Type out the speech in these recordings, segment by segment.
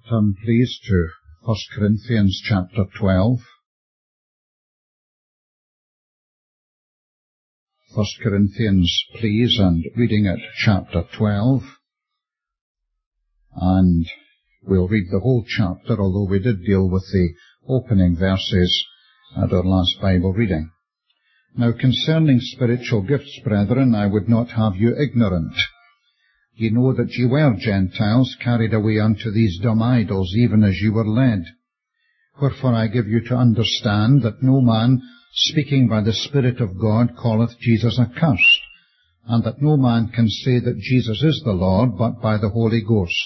Turn please to 1 Corinthians chapter 12. 1 Corinthians, please, and reading at chapter 12. And we'll read the whole chapter, although we did deal with the opening verses at our last Bible reading. Now concerning spiritual gifts, brethren, I would not have you ignorant. Ye know that ye were Gentiles, carried away unto these dumb idols, even as ye were led. Wherefore I give you to understand that no man, speaking by the Spirit of God, calleth Jesus accursed, and that no man can say that Jesus is the Lord, but by the Holy Ghost.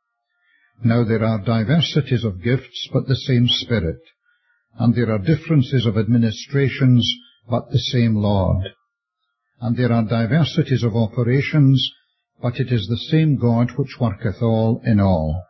Now there are diversities of gifts, but the same Spirit, and there are differences of administrations, but the same Lord. And there are diversities of operations, but it is the same God which worketh all in all.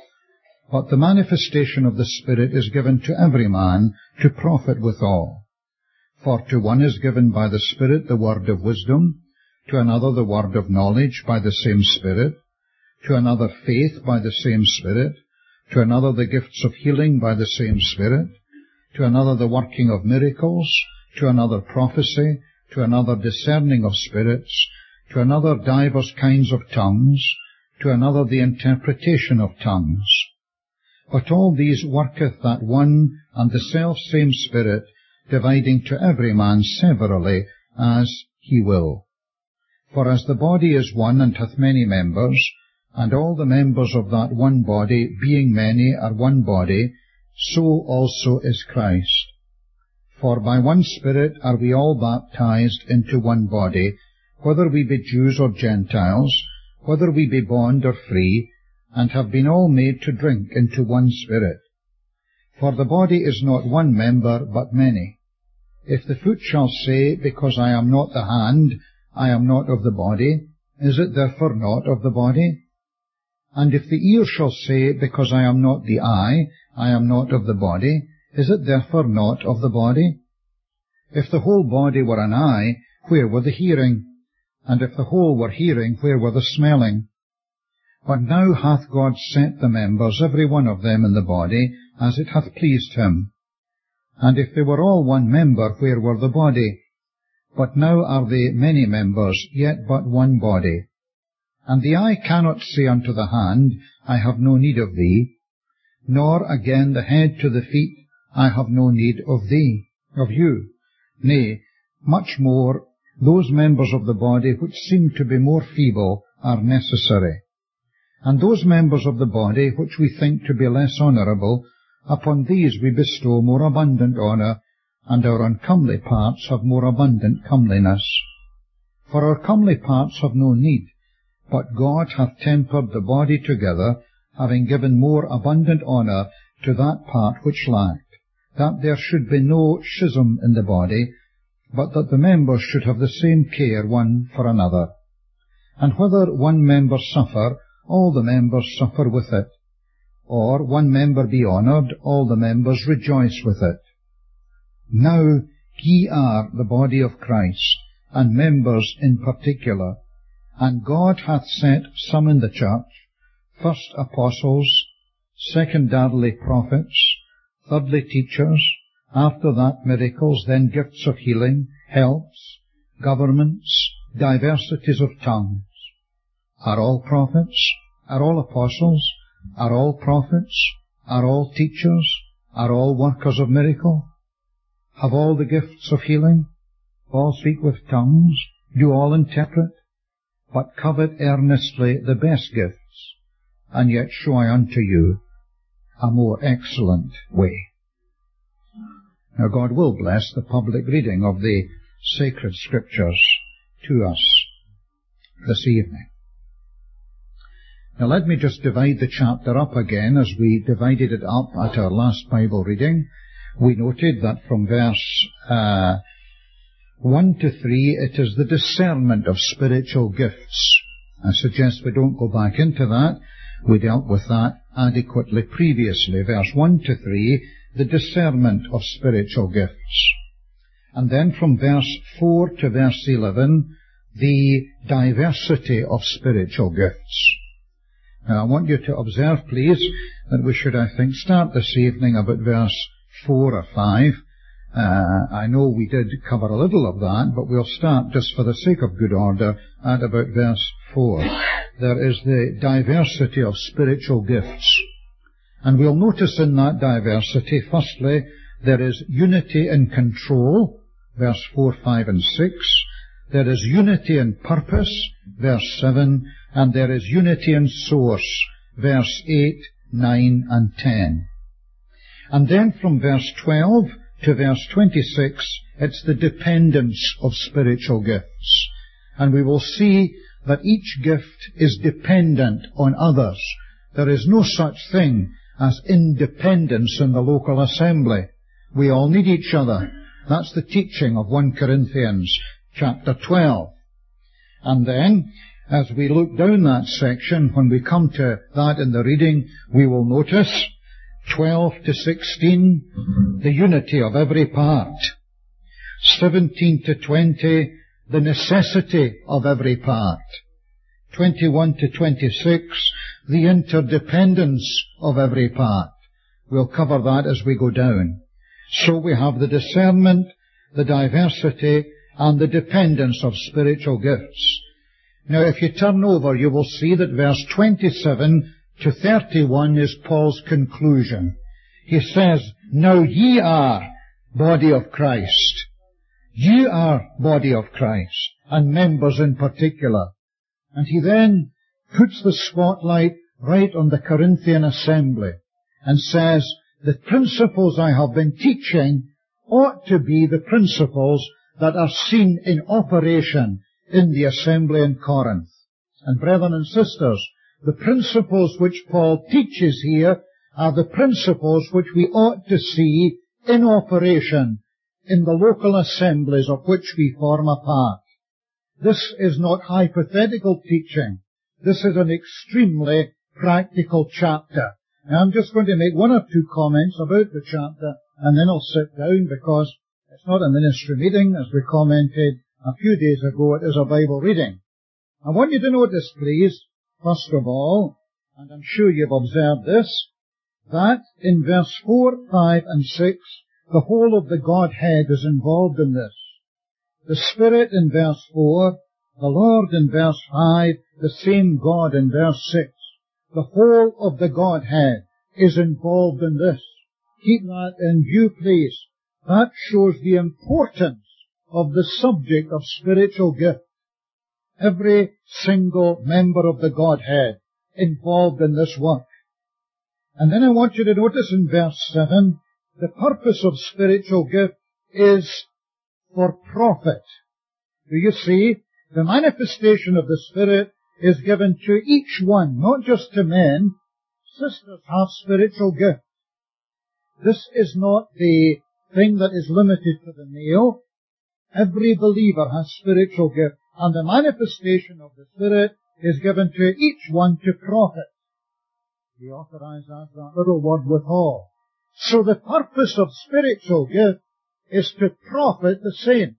But the manifestation of the Spirit is given to every man to profit withal. For to one is given by the Spirit the word of wisdom, to another the word of knowledge by the same Spirit, to another faith by the same Spirit, to another the gifts of healing by the same Spirit, to another the working of miracles, to another prophecy, to another discerning of spirits, to another divers kinds of tongues, to another the interpretation of tongues. But all these worketh that one and the selfsame Spirit, dividing to every man severally as he will. For as the body is one and hath many members, and all the members of that one body, being many, are one body, so also is Christ. For by one Spirit are we all baptized into one body, whether we be Jews or Gentiles, whether we be bond or free, and have been all made to drink into one Spirit. For the body is not one member, but many. If the foot shall say, because I am not the hand, I am not of the body, is it therefore not of the body? And if the ear shall say, because I am not the eye, I am not of the body, is it therefore not of the body? If the whole body were an eye, where were the hearing? And if the whole were hearing, where were the smelling? But now hath God set the members, every one of them in the body, as it hath pleased him. And if they were all one member, where were the body? But now are they many members, yet but one body. And the eye cannot say unto the hand, I have no need of thee, nor again the head to the feet, I have no need of thee, of you. Nay, much more, those members of the body which seem to be more feeble are necessary. And those members of the body which we think to be less honourable, upon these we bestow more abundant honour, and our uncomely parts have more abundant comeliness. For our comely parts have no need, but God hath tempered the body together, having given more abundant honour to that part which lacked, that there should be no schism in the body, but that the members should have the same care one for another. And whether one member suffer, all the members suffer with it, or one member be honoured, all the members rejoice with it. Now ye are the body of Christ, and members in particular. And God hath set some in the church, first apostles, secondarily prophets, thirdly teachers, after that miracles, then gifts of healing, helps, governments, diversities of tongues. Are all prophets? Are all apostles? Are all prophets? Are all teachers? Are all workers of miracle? Have all the gifts of healing? All speak with tongues? Do all interpret? But covet earnestly the best gifts, and yet show I unto you a more excellent way. Now God will bless the public reading of the sacred Scriptures to us this evening. Now let me just divide the chapter up again as we divided it up at our last Bible reading. We noted that from verse 1 to 3, it is the discernment of spiritual gifts. I suggest we don't go back into that. We dealt with that adequately previously. Verse 1 to 3, the discernment of spiritual gifts. And then from verse 4 to verse 11, the diversity of spiritual gifts. Now, I want you to observe, please, that we should, I think, start this evening about verse 4 or 5. I know we did cover a little of that, but we'll start, just for the sake of good order, at about verse 4. There is the diversity of spiritual gifts. And we'll notice in that diversity, firstly, there is unity in control, verse 4, 5, and 6. There is unity in purpose, verse 7. And there is unity in source, verse 8, 9, and 10. And then from verse 12 to verse 26, it's the dependence of spiritual gifts. And we will see that each gift is dependent on others. There is no such thing as independence in the local assembly. We all need each other. That's the teaching of 1 Corinthians chapter 12. And then, as we look down that section, when we come to that in the reading, we will notice 12 to 16, the unity of every part. 17 to 20, the necessity of every part. 21 to 26, the interdependence of every part. We'll cover that as we go down. So we have the discernment, the diversity, and the dependence of spiritual gifts. Now, if you turn over, you will see that verse 27 to 31 is Paul's conclusion. He says, "Now ye are body of Christ." Ye are body of Christ, and members in particular. And he then puts the spotlight right on the Corinthian assembly and says, the principles I have been teaching ought to be the principles that are seen in operation in the assembly in Corinth. And brethren and sisters, the principles which Paul teaches here are the principles which we ought to see in operation in the local assemblies of which we form a part. This is not hypothetical teaching. This is an extremely practical chapter. Now, I'm just going to make one or two comments about the chapter, and then I'll sit down, because it's not a ministry meeting, as we commented a few days ago. It is a Bible reading. I want you to notice, please, first of all, and I'm sure you've observed this, that in verse 4, 5, and 6, the whole of the Godhead is involved in this. The Spirit in verse 4, the Lord in verse 5, the same God in verse 6. The whole of the Godhead is involved in this. Keep that in view, please. That shows the importance of the subject of spiritual gift. Every single member of the Godhead involved in this work. And then I want you to notice in verse 7, the purpose of spiritual gift is for profit. Do you see? The manifestation of the Spirit is given to each one, not just to men. Sisters have spiritual gifts. This is not the thing that is limited to the male. Every believer has spiritual gifts, and the manifestation of the Spirit is given to each one to profit. The author adds that little word withal. So the purpose of spiritual gift is to profit the saints.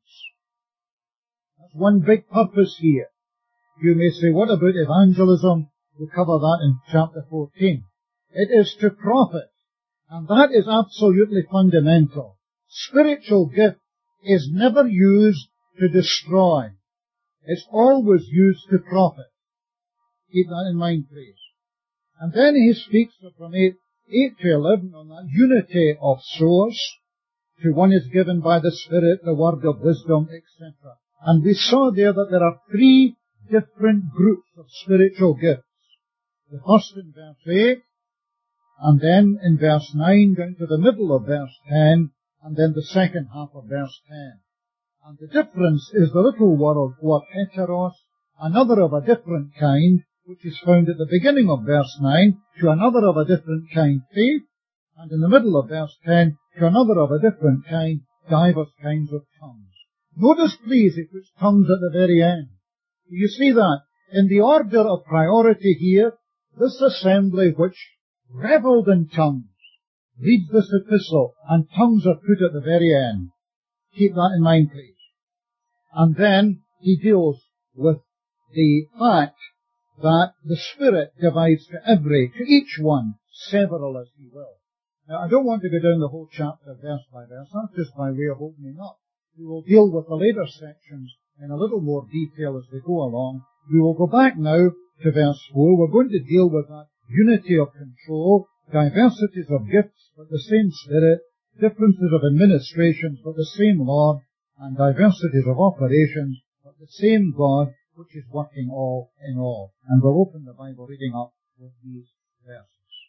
That's one big purpose here. You may say, what about evangelism? We'll cover that in chapter 14. It is to profit. And that is absolutely fundamental. Spiritual gift is never used to destroy. It's always used to profit. Keep that in mind, please. And then he speaks from 8 to 11 on that unity of source. To one is given by the Spirit the word of wisdom, etc. And we saw there that there are 3 different groups of spiritual gifts. The first in verse 8, and then in verse 9 down to the middle of verse 10, and then the second half of verse 10. And the difference is the little word heteros, another of a different kind, which is found at the beginning of verse 9, to another of a different kind, faith, and in the middle of verse 10, to another of a different kind, divers kinds of tongues. Notice, please, it puts tongues at the very end. Do you see that? In the order of priority here, this assembly which revelled in tongues reads this epistle, and tongues are put at the very end. Keep that in mind, please. And then he deals with the fact that the Spirit divides to each one, several as He will. Now, I don't want to go down the whole chapter verse by verse. That's just by way of opening up. We will deal with the later sections in a little more detail as we go along. We will go back now to verse 4. We're going to deal with that unity of control, diversities of gifts, but the same Spirit, differences of administrations, but the same Lord, and diversities of operations, but the same God, which is working all in all. And we'll open the Bible reading up with these verses.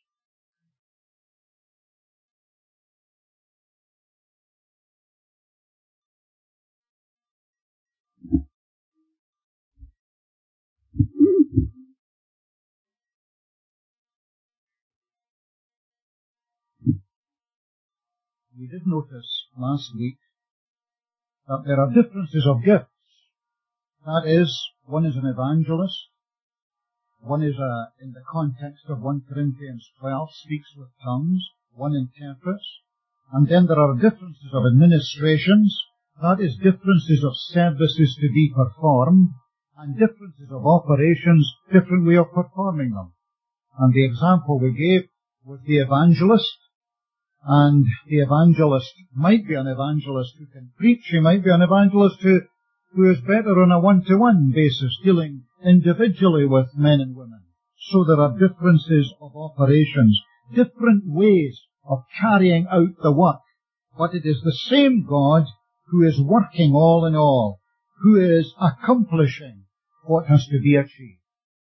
We did notice last week that there are differences of gifts. That is, one is an evangelist, one is in the context of 1 Corinthians 12, speaks with tongues, one interprets, and then there are differences of administrations, that is, differences of services to be performed, and differences of operations, different way of performing them. And the example we gave was the evangelist, and the evangelist might be an evangelist who can preach, he might be an evangelist who is better on a one-to-one basis, dealing individually with men and women. So there are differences of operations, different ways of carrying out the work, but it is the same God who is working all in all, who is accomplishing what has to be achieved.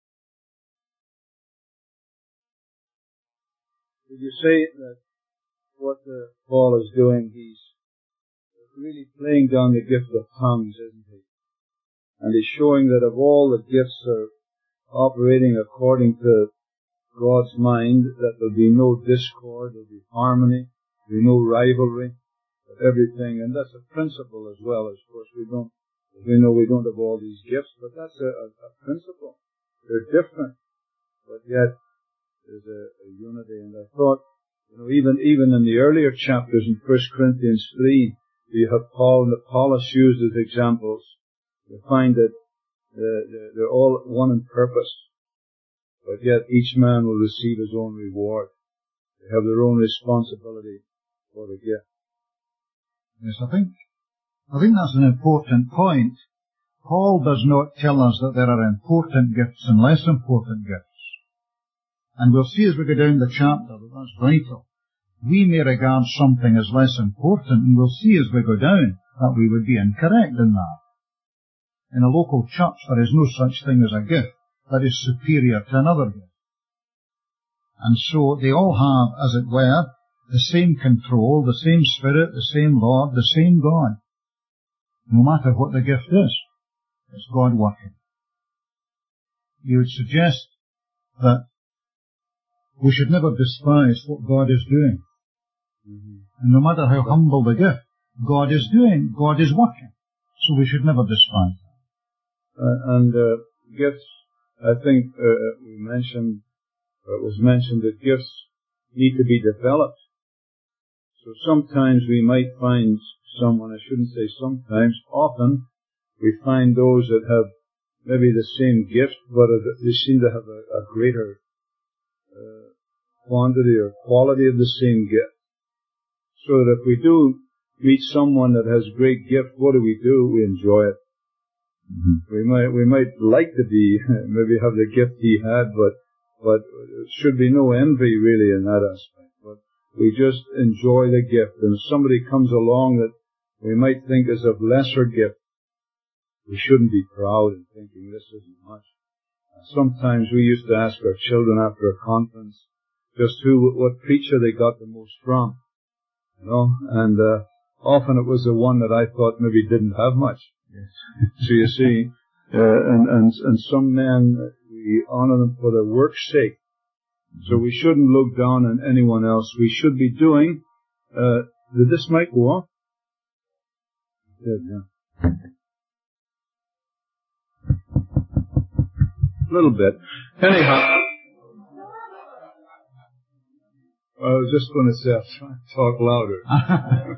Did you say that what Paul is doing, he's really playing down the gift of tongues, isn't he? And he's showing that of all the gifts are operating according to God's mind, that there'll be no discord, there'll be harmony, there'll be no rivalry, but everything. And that's a principle as well. Of course, we don't have all these gifts, but that's a principle. They're different, but yet there's a unity. And I thought, even in the earlier chapters in 1 Corinthians 3, you have Paul and Apollos used as examples. You find that they're all one in purpose, but yet each man will receive his own reward. They have their own responsibility for the gift. Yes, I think that's an important point. Paul does not tell us that there are important gifts and less important gifts. And we'll see as we go down the chapter that that's vital. We may regard something as less important, and we'll see as we go down that we would be incorrect in that. In a local church, there is no such thing as a gift that is superior to another gift. And so they all have, as it were, the same control, the same Spirit, the same Lord, the same God. No matter what the gift is, it's God working. You would suggest that we should never despise what God is doing. And no matter how humble the gift, God is doing, God is working. So we should never despise that. Gifts, I think it was mentioned that gifts need to be developed. So sometimes we might find someone, I shouldn't say sometimes, often we find those that have maybe the same gift, but they seem to have a greater quantity or quality of the same gift. So that if we do meet someone that has great gift, what do? We enjoy it. Mm-hmm. We might like to maybe have the gift he had, but there should be no envy really in that aspect. But we just enjoy the gift. And if somebody comes along that we might think is of lesser gift, we shouldn't be proud in thinking this isn't much. Sometimes we used to ask our children after a conference just what preacher they got the most from, and often it was the one that I thought maybe didn't have much. Yes. So you see, and some men, we honor them for their work's sake. So we shouldn't look down on anyone else. We should be doing, did this mic go off? It did, yeah. A little bit. Anyhow, I was just going to say, I'll try to talk louder.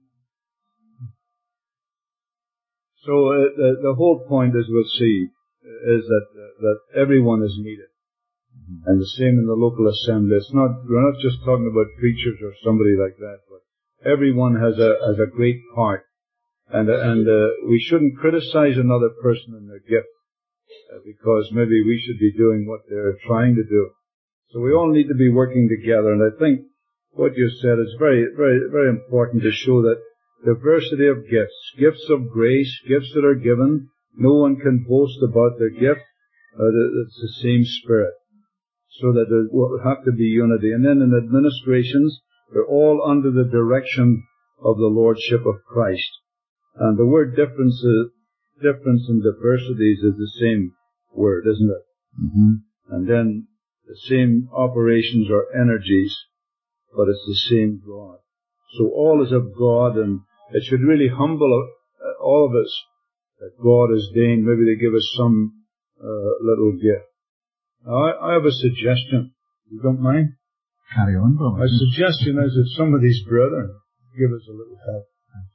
So the whole point is we'll see. is that everyone is needed. And the same in the local assembly. We're not just talking about preachers or somebody like that, but everyone has a great part. And we shouldn't criticize another person in their gift, because maybe we should be doing what they're trying to do. So we all need to be working together, and I think what you said is very, very, very important to show that diversity of gifts of grace, gifts that are given, no one can boast about their gift. It's the same Spirit. So that there will have to be unity. And then in administrations, they're all under the direction of the Lordship of Christ. And the word difference and diversities is the same word, isn't it? Mm-hmm. And then the same operations or energies, but it's the same God. So all is of God, and it should really humble all of us that God has deigned maybe to give us some little gift. I have a suggestion. You don't mind? Carry on, brother. My suggestion is that some of these brethren give us a little help.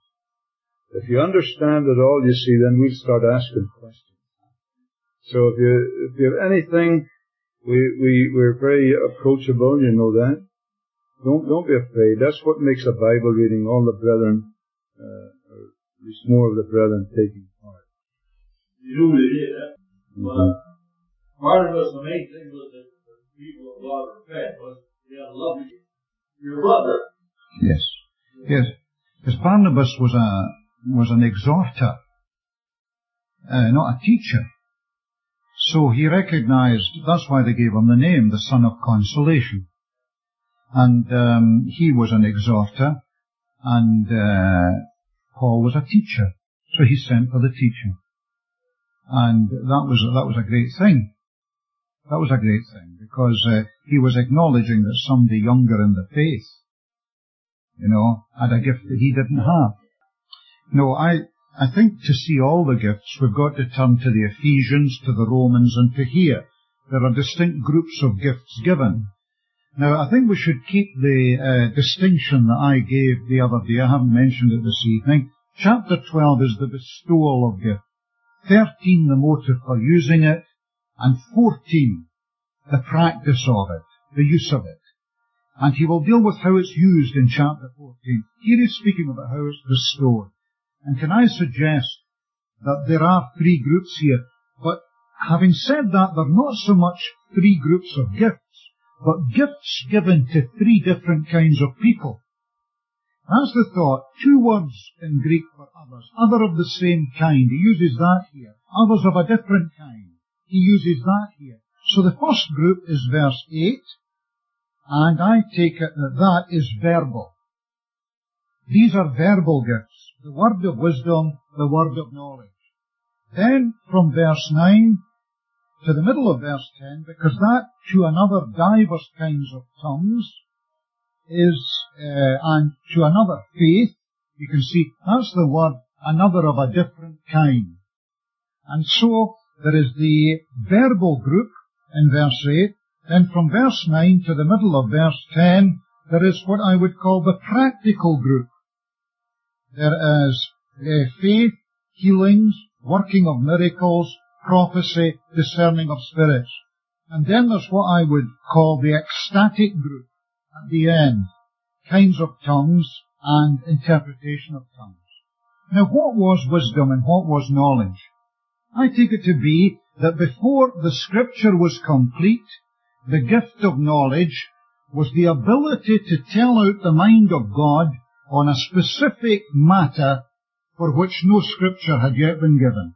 If you understand it all, you see, then we'll start asking questions. So if you have anything, we're very approachable, you know that. Don't be afraid. That's what makes a Bible reading, all the brethren, or at least more of the brethren taking part. You really did, eh? But part of us, the main thing was that the people of God were fed, was they had love your brother. Yes. Yes. Because Barnabas was an exhorter, not a teacher. So he recognized, that's why they gave him the name, the Son of Consolation. And he was an exhorter, and Paul was a teacher. So he sent for the teaching. And that was a great thing. That was a great thing, because he was acknowledging that somebody younger in the faith, had a gift that he didn't have. No, I think to see all the gifts, we've got to turn to the Ephesians, to the Romans, and to here. There are distinct groups of gifts given. Now, I think we should keep the distinction that I gave the other day. I haven't mentioned it this evening. Chapter 12 is the bestowal of gift. 13, the motive for using it. And 14, the practice of it, the use of it. And he will deal with how it's used in chapter 14. Here he's speaking about how it's bestowed. And can I suggest that there are 3 groups here? But having said that, they're not so much 3 groups of gifts, but gifts given to 3 different kinds of people. That's the thought. 2 words in Greek for others. Other of the same kind. He uses that here. Others of a different kind. He uses that here. So the first group is verse 8, and I take it that is verbal. These are verbal gifts. The word of wisdom, the word of knowledge. Then from verse 9 to the middle of verse 10, because that to another divers kinds of tongues is, and to another faith, you can see that's the word, another of a different kind. And so there is the verbal group in verse 8. Then from verse 9 to the middle of verse 10, there is what I would call the practical group. There is faith, healings, working of miracles, prophecy, discerning of spirits. And then there's what I would call the ecstatic group at the end. Kinds of tongues and interpretation of tongues. Now what was wisdom and what was knowledge? I take it to be that before the Scripture was complete, the gift of knowledge was the ability to tell out the mind of God on a specific matter for which no Scripture had yet been given.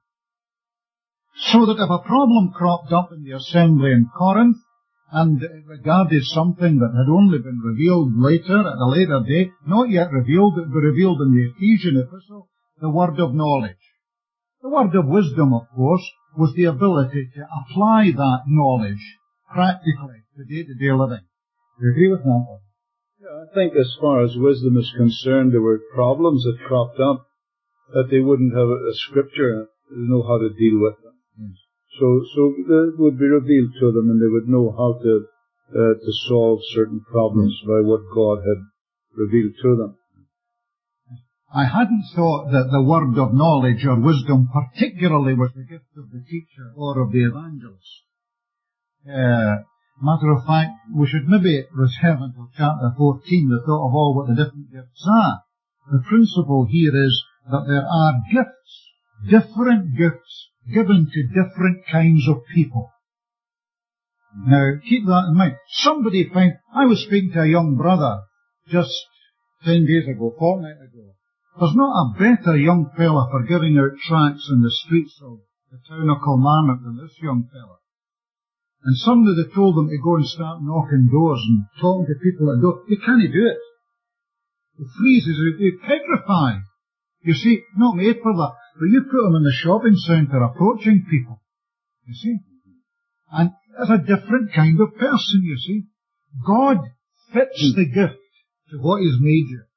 So that if a problem cropped up in the assembly in Corinth, and it regarded something that had only been revealed later, at a later date, not yet revealed, but revealed in the Ephesian epistle, the word of knowledge. The word of wisdom, of course, was the ability to apply that knowledge practically to day-to-day living. Do you agree with that? Yeah, I think as far as wisdom is concerned, there were problems that cropped up that they wouldn't have a Scripture to know how to deal with them. Yes. So that would be revealed to them, and they would know how to solve certain problems by what God had revealed to them. I hadn't thought that the word of knowledge or wisdom particularly was the gift of the teacher or of the evangelist. Matter of fact, we should maybe return until chapter 14, the thought of all what the different gifts are. The principle here is that there are gifts, different gifts, given to different kinds of people. Now, keep that in mind. I was speaking to a young brother just 10 days ago, fortnight ago. There's not a better young fella for giving out tracts in the streets of the town of Kilmarnock than this young fella. And somebody had told him to go and start knocking doors and talking to people at the door. He can't do it. He freezes, he petrified. You see, not made for that. But you put him in the shopping centre approaching people. You see? And that's a different kind of person, you see. God fits the gift to what He's made you.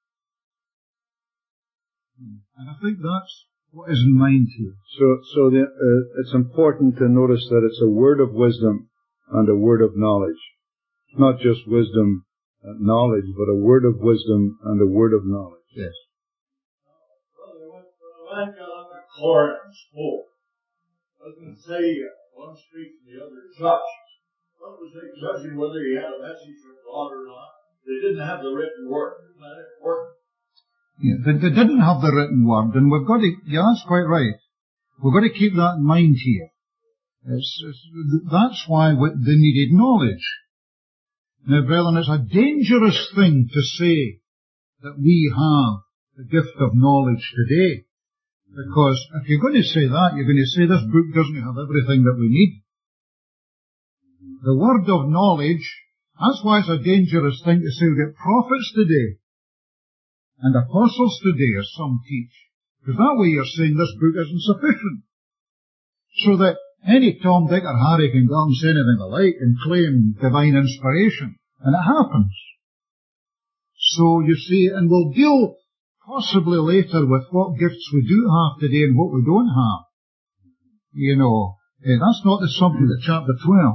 And I think that's what is in mind here. So it's important to notice that it's a word of wisdom and a word of knowledge. Not just wisdom and knowledge, but a word of wisdom and a word of knowledge. Yes. Brother, when a man got on the court and spoke, doesn't say one speaks and the other judges. What was they judging whether he had a message from God or not? They didn't have the written word. Isn't that important? Yeah, they didn't have the written word, and we've got to, yeah, that's quite right. We've got to keep that in mind here. That's why they needed knowledge. Now, brethren, it's a dangerous thing to say that we have the gift of knowledge today. Because if you're going to say that, you're going to say this book doesn't have everything that we need. The word of knowledge, that's why it's a dangerous thing to say we get prophets today and apostles today, as some teach. Because that way you're saying this book isn't sufficient. So that any Tom, Dick or Harry can go and say anything they like and claim divine inspiration. And it happens. So you see, and we'll deal possibly later with what gifts we do have today and what we don't have. You know, that's not the subject of chapter 12.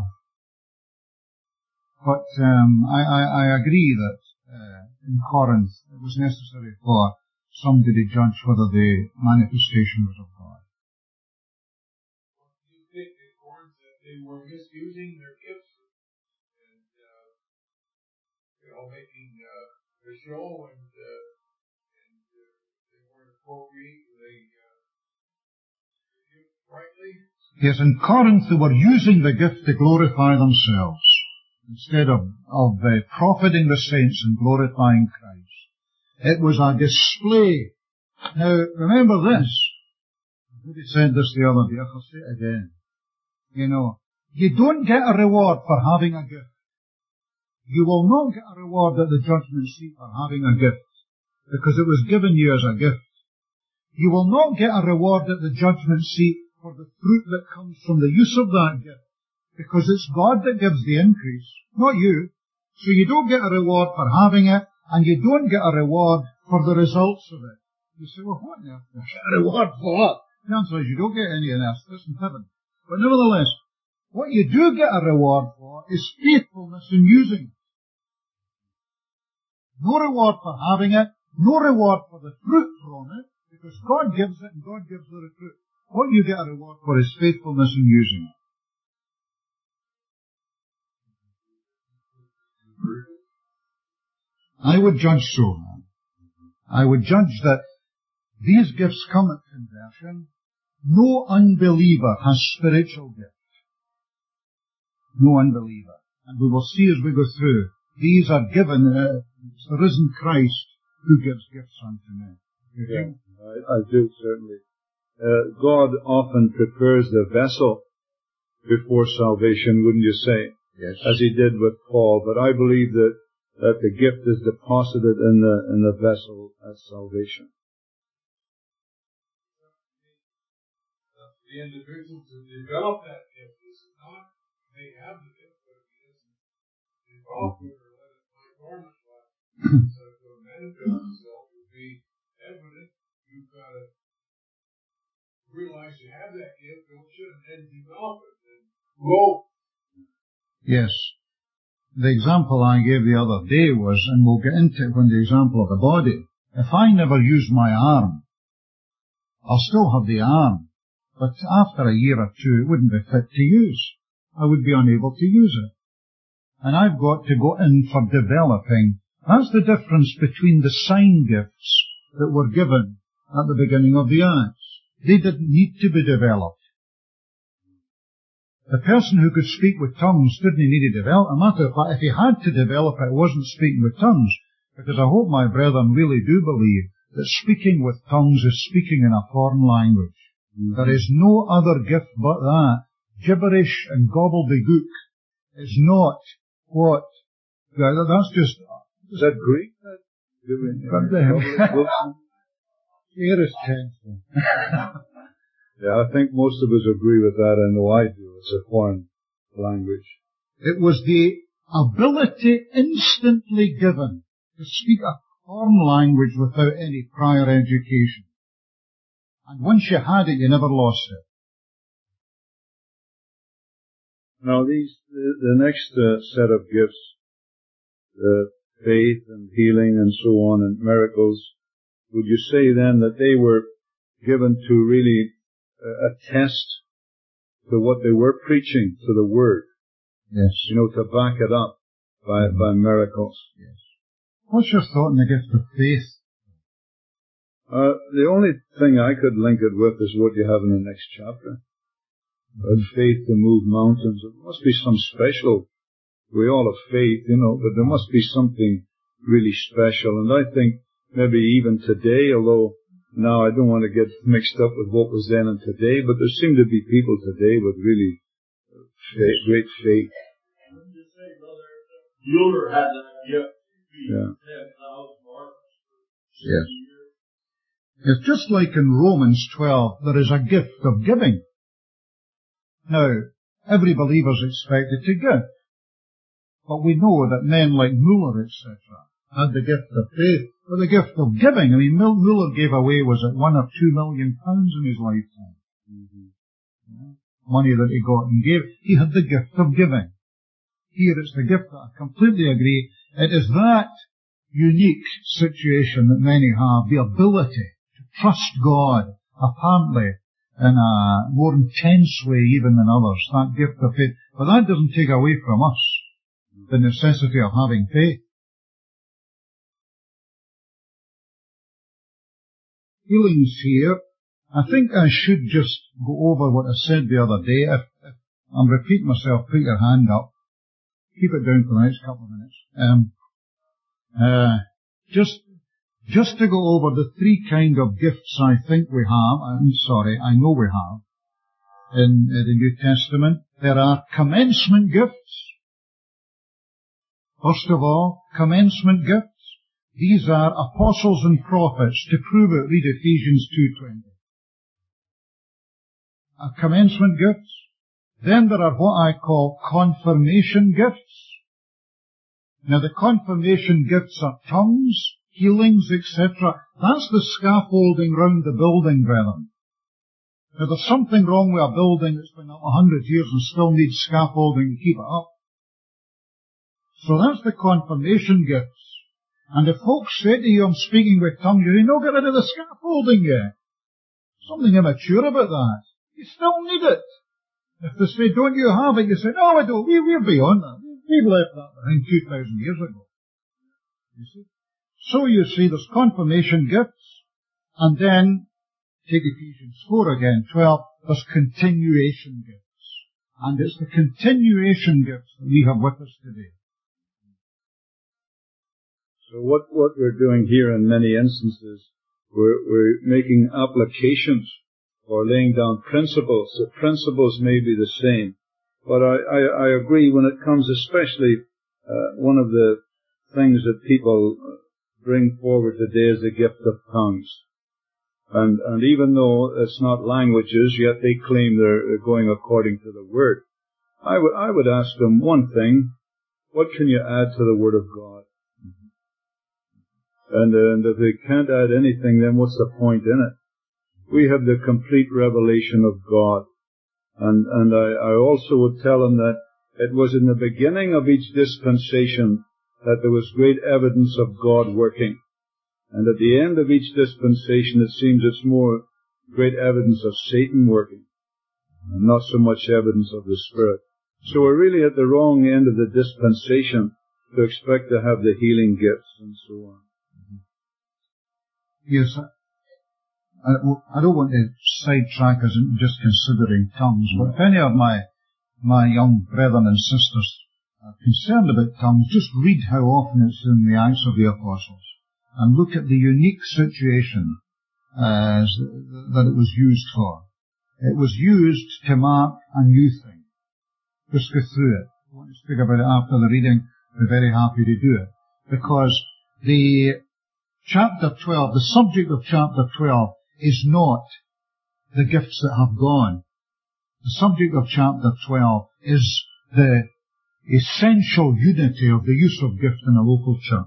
But I agree that in Corinth it was necessary for somebody to judge whether the manifestation was of God. You think in Corinth that they were misusing their gifts and making a show and they weren't appropriate to the gift rightly? Yes, in Corinth they were using the gift to glorify themselves instead of profiting the saints and glorifying Christ. It was a display. Now, remember this. I already said this the other day, I'll say it again. You know, you don't get a reward for having a gift. You will not get a reward at the judgment seat for having a gift, because it was given you as a gift. You will not get a reward at the judgment seat for the fruit that comes from the use of that gift, because it's God that gives the increase, not you. So you don't get a reward for having it, and you don't get a reward for the results of it. You say, well, what on earth? You get a reward for what? The answer is you don't get any in earth, this in heaven. But nevertheless, what you do get a reward for is faithfulness in using it. No reward for having it, no reward for the fruit from it, because God gives it and God gives the fruit. What you get a reward for is faithfulness in using it. I would judge so. I would judge that these gifts come at conversion. No unbeliever has spiritual gifts. No unbeliever. And we will see as we go through, these are given, it's the risen Christ who gives gifts unto men. Yeah, I do, certainly. God often prepares the vessel before salvation, wouldn't you say? Yes. As He did with Paul. But I believe that the gift is deposited in the vessel at salvation. The individual to develop that gift is not, may have the gift, but if he doesn't develop it or let it lie dormant, so to manifest itself to be evident, you've got to realize you have that gift, don't you, and then develop it and grow. Yes. The example I gave the other day was, and we'll get into it when the example of the body, If I never use my arm, I'll still have the arm, but after a year or two it wouldn't be fit to use. I would be unable to use it. And I've got to go in for developing. That's the difference between the sign gifts that were given at the beginning of the Acts. They didn't need to be developed. The person who could speak with tongues didn't need to develop. A matter of fact, if he had to develop it, wasn't speaking with tongues, because I hope my brethren really do believe that speaking with tongues is speaking in a foreign language. There is no other gift but that. Gibberish and gobbledygook is not what. That's just. Is that Greek? Aorist tense. Yeah, I think most of us agree with that. I know I do. It's a foreign language. It was the ability instantly given to speak a foreign language without any prior education. And once you had it, you never lost it. Now the next set of gifts, faith and healing and so on and miracles, would you say then that they were given to really attest to what they were preaching, to the Word? Yes. You know, to back it up by miracles. Yes. What's your thought on the gift of faith? The only thing I could link it with is what you have in the next chapter. Faith to move mountains. It must be some special. We all have faith, you know, but there must be something really special. And I think maybe even today, although now I don't want to get mixed up with what was then and today, but there seem to be people today with really great faith. What did you say, Brother? Mueller had that gift. Yeah. 10,000 marks for 60 Yes. years. It's just like in Romans 12, there is a gift of giving. Now, every believer is expected to give. But we know that men like Mueller, etc., had the gift of faith, or the gift of giving. I mean, Mueller gave away, was it £1 or £2 million in his lifetime? Mm-hmm. Money that he got and gave. He had the gift of giving. Here it's the gift that I completely agree. It is that unique situation that many have, the ability to trust God, apparently, in a more intense way even than others, that gift of faith. But that doesn't take away from us the necessity of having faith. Healings here. I think I should just go over what I said the other day. If I'm repeating myself, put your hand up. Keep it down for the next couple of minutes. Just to go over the three kind of gifts I think we have, I know we have, in the New Testament. There are commencement gifts. First of all, commencement gifts. These are apostles and prophets. To prove it, read Ephesians 2:20. Commencement gifts. Then there are what I call confirmation gifts. Now the confirmation gifts are tongues, healings, etc. That's the scaffolding round the building, brethren. Now there's something wrong with a building that's been up 100 years and still needs scaffolding to keep it up. So that's the confirmation gifts. And if folks say to you, I'm speaking with tongues, you say, no, get rid of the scaffolding yet. Something immature about that. You still need it. If they say, don't you have it? You say, no, I don't. We're beyond that. We've left that behind 2,000 years ago. You see? So you see, there's confirmation gifts, and then, take Ephesians 4 again, 12, there's continuation gifts. And it's the continuation gifts that we have with us today. So what we're doing here in many instances, we're making applications or laying down principles. The principles may be the same, but I agree when it comes, especially one of the things that people bring forward today is the gift of tongues. And even though it's not languages, yet they claim they're going according to the Word. I would ask them one thing: what can you add to the Word of God? And if they can't add anything, then what's the point in it? We have the complete revelation of God. And I also would tell them that it was in the beginning of each dispensation that there was great evidence of God working. And at the end of each dispensation, it seems it's more great evidence of Satan working, and not so much evidence of the Spirit. So we're really at the wrong end of the dispensation to expect to have the healing gifts and so on. Yes, I don't want to sidetrack us into just considering tongues, but if any of my young brethren and sisters are concerned about tongues, just read how often it's in the Acts of the Apostles, and look at the unique situation that it was used for. It was used to mark a new thing. Just go through it. I want to speak about it after the reading. We're very happy to do it. Because the chapter 12, the subject of chapter 12 is not the gifts that have gone. The subject of chapter 12 is the essential unity of the use of gift in a local church.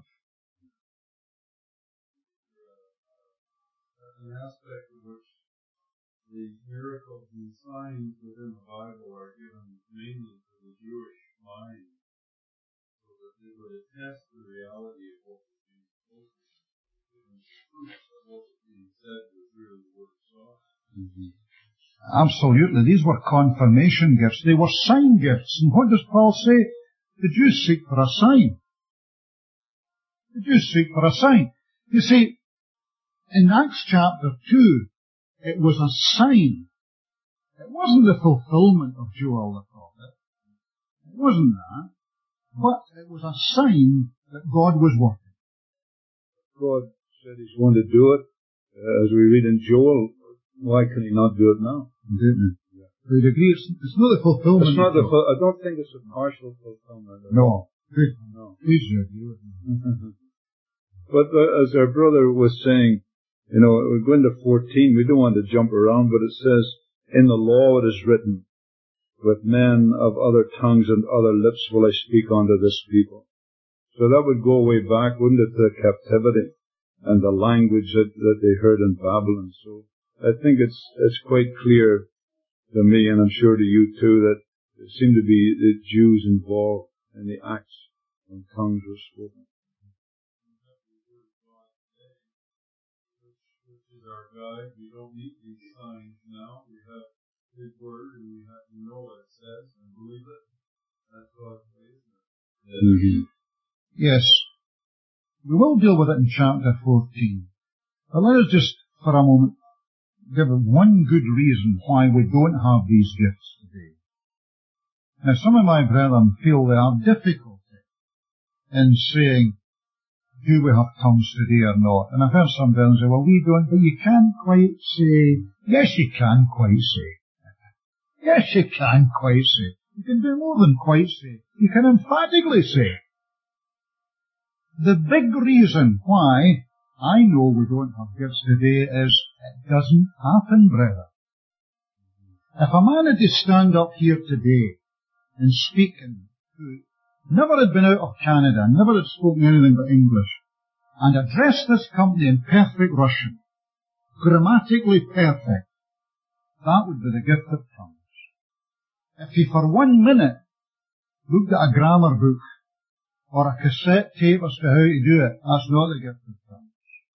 An aspect of which the miracles and signs within the Bible are given mainly to the Jewish mind, so that they would attest the reality of what was being spoken, and proof that what was being said was really the word of God. Absolutely. These were confirmation gifts. They were sign gifts. And what does Paul say? The Jews seek for a sign. The Jews seek for a sign. You see, in Acts chapter 2, it was a sign. It wasn't the fulfillment of Joel the prophet. It wasn't that. But it was a sign that God was working. God said He's going to do it. As we read in Joel, why can He not do it now? Yeah. We agree it's not the fulfillment. It's not I don't think it's a partial fulfillment. No. No. Please agree with me. But as our brother was saying, you know, we're going to 14, we don't want to jump around, but it says, in the law it is written, with men of other tongues and other lips will I speak unto this people. So that would go way back, wouldn't it, to captivity and the language that they heard in Babylon. So I think it's quite clear to me, and I'm sure to you too, that there seem to be the Jews involved in the acts when tongues were spoken. Which is our guide. We don't need these signs now. We have His Word, and we have to know what it says and believe it. That's God's way, isn't it? Mm-hmm. Yes. We will deal with it in chapter 14. But let us just, for a moment, give one good reason why we don't have these gifts today. Now, some of my brethren feel they have difficulty in saying, do we have tongues today or not? And I've heard some brethren say, well, we don't, but you can't quite say. Yes, you can quite say. Yes, you can quite say. You can do more than quite say. You can emphatically say. The big reason why I know we don't have gifts today is it doesn't happen, brother. If a man had to stand up here today and speak, who never had been out of Canada, never had spoken anything but English, and addressed this company in perfect Russian, grammatically perfect, that would be the gift of tongues. If he for 1 minute looked at a grammar book or a cassette tape as to how to do it, that's not the gift of tongues.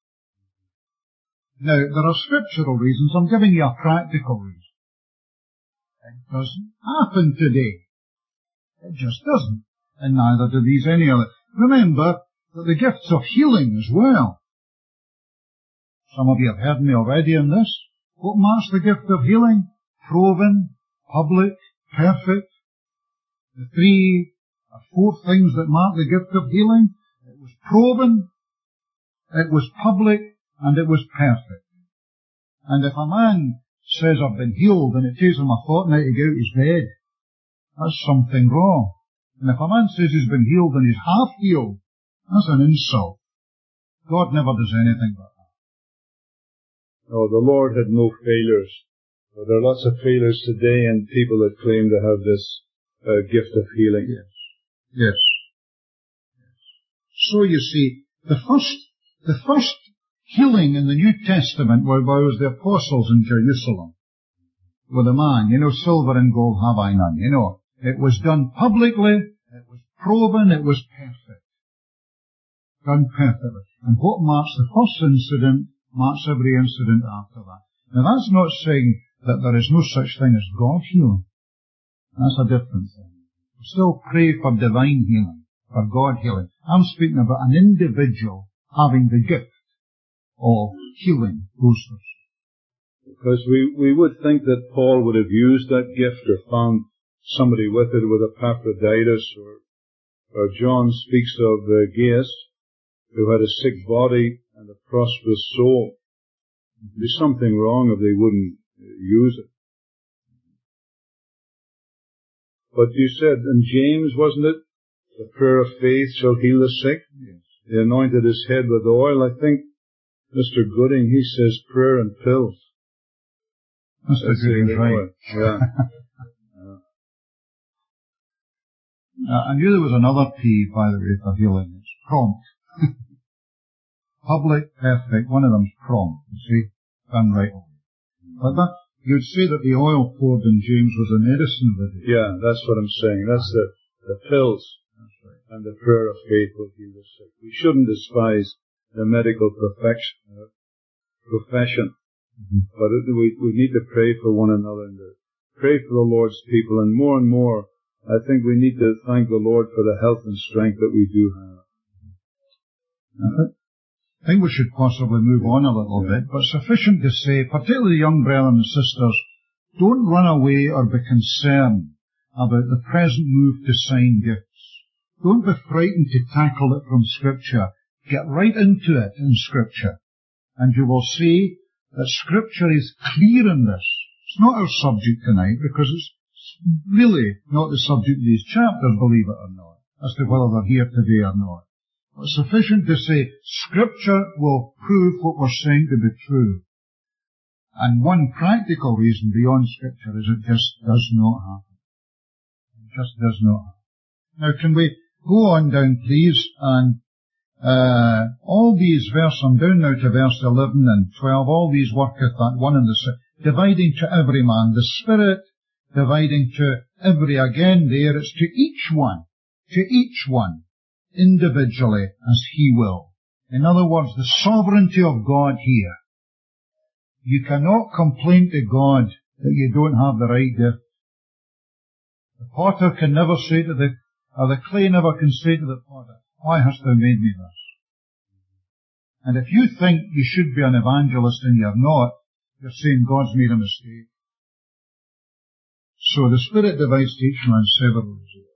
Now, there are scriptural reasons. I'm giving you a practical reason. It doesn't happen today. It just doesn't. And neither do these any other. Remember that the gifts of healing as well. Some of you have heard me already in this. What marks the gift of healing? Proven, public, perfect. The 3 or 4 things that mark the gift of healing. It was proven, it was public, and it was perfect. And if a man says, I've been healed, and it takes him a fortnight to get out of his bed, that's something wrong. And if a man says he's been healed and he's half healed, that's an insult. God never does anything like that. No, the Lord had no failures. But there are lots of failures today in people that claim to have this gift of healing. Yes. So you see, the first healing in the New Testament was the apostles in Jerusalem. With a man, silver and gold have I none, It was done publicly, it was proven, it was perfect. done perfectly. And what marks the first incident marks every incident after that. Now that's not saying that there is no such thing as God healing. That's a different thing. We still pray for divine healing, for God healing. I'm speaking about an individual having the gift of healing those things. Because we would think that Paul would have used that gift or found somebody with it, with Epaphroditus, or John speaks of Gaius, who had a sick body and a prosperous soul. There'd be something wrong if they wouldn't use it. But you said in James, wasn't it? The prayer of faith shall heal the sick. Yes. He anointed his head with oil. I think Mr. Gooding, he says prayer and pills. Mr. Gooding's right. Yeah. I knew there was another P, by the way, for healing. It's prompt. Public, perfect. One of them's prompt, you see, done right away. But that, you'd say that the oil poured in James was a medicine of it. Yeah, that's what I'm saying. That's the pills. That's right. And the prayer of faith will heal the sick. We shouldn't despise the medical profession. But we need to pray for one another and to pray for the Lord's people. And more, I think we need to thank the Lord for the health and strength that we do have. I think we should possibly move on a little bit, but sufficient to say, particularly young brethren and sisters, don't run away or be concerned about the present move to sign gifts. Don't be frightened to tackle it from Scripture. Get right into it in Scripture. And you will see that Scripture is clear in this. It's not our subject tonight, because it's really not the subject of these chapters, believe it or not, as to whether they're here today or not. But sufficient to say, Scripture will prove what we're saying to be true. And one practical reason beyond Scripture is it just does not happen. It just does not happen. Now, can we go on down, please, and all these verses, I'm down now to verse 11 and 12, all these worketh that one and the same, dividing to every man, the Spirit dividing to every, again there, it's to each one, individually as he will. In other words, the sovereignty of God here. You cannot complain to God that you don't have the right gift. The potter can never say to the clay never can say to the potter, why hast thou made me this? And if you think you should be an evangelist and you're not, you're saying God's made a mistake. So the Spirit divides to each man severally.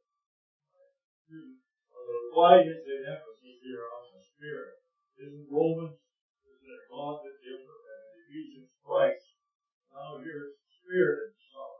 Why is the emphasis here on the Spirit? Isn't Romans, isn't it God that gives it, and Ephesians Christ? Now here's the Spirit Himself.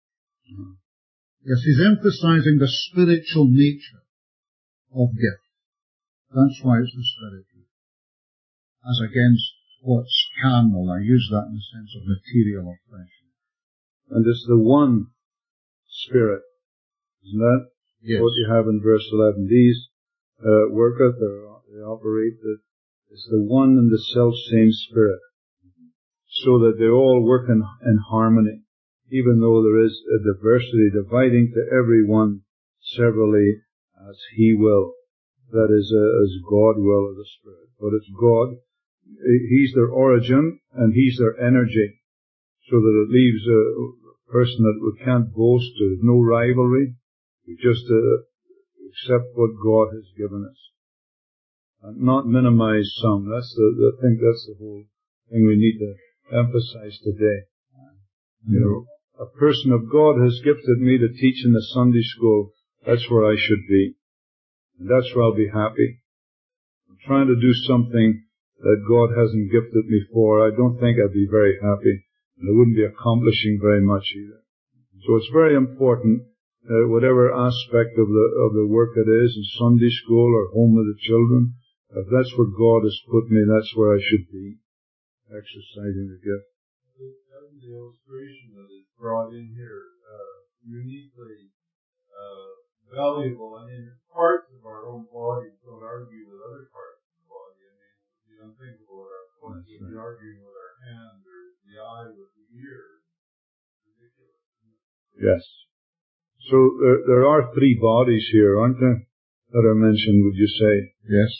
Yes, he's emphasizing the spiritual nature of gift. That's why it's the Spirit here. As against what's carnal. I use that in the sense of material or flesh. And it's the one Spirit. Isn't that Yes. what you have in verse 11? These worketh, or they operate, it's the one and the self-same Spirit. So that they all work in harmony, even though there is a diversity, dividing to every one severally as He will. That is, as God will of the Spirit. But it's God. He's their origin, and He's their energy. So that it leaves a person that we can't boast. There's no rivalry. We just accept what God has given us. And not minimize some. I think that's the whole thing we need to emphasize today. You know, a person of God has gifted me to teach in the Sunday school. That's where I should be. And that's where I'll be happy. I'm trying to do something that God hasn't gifted me for. I don't think I'd be very happy. And I wouldn't be accomplishing very much either. So it's very important, whatever aspect of the work it is, in Sunday school or home with the children, if that's where God has put me, that's where I should be, exercising the gift. The illustration that is brought in here, uniquely valuable. I mean, parts of our own body don't argue with other parts of the body. I mean, the unthinkable with our foot would be arguing with our hand, or the eye with the ear. Ridiculous. Yes. So there are three bodies here, aren't there, that are mentioned, would you say? Yes.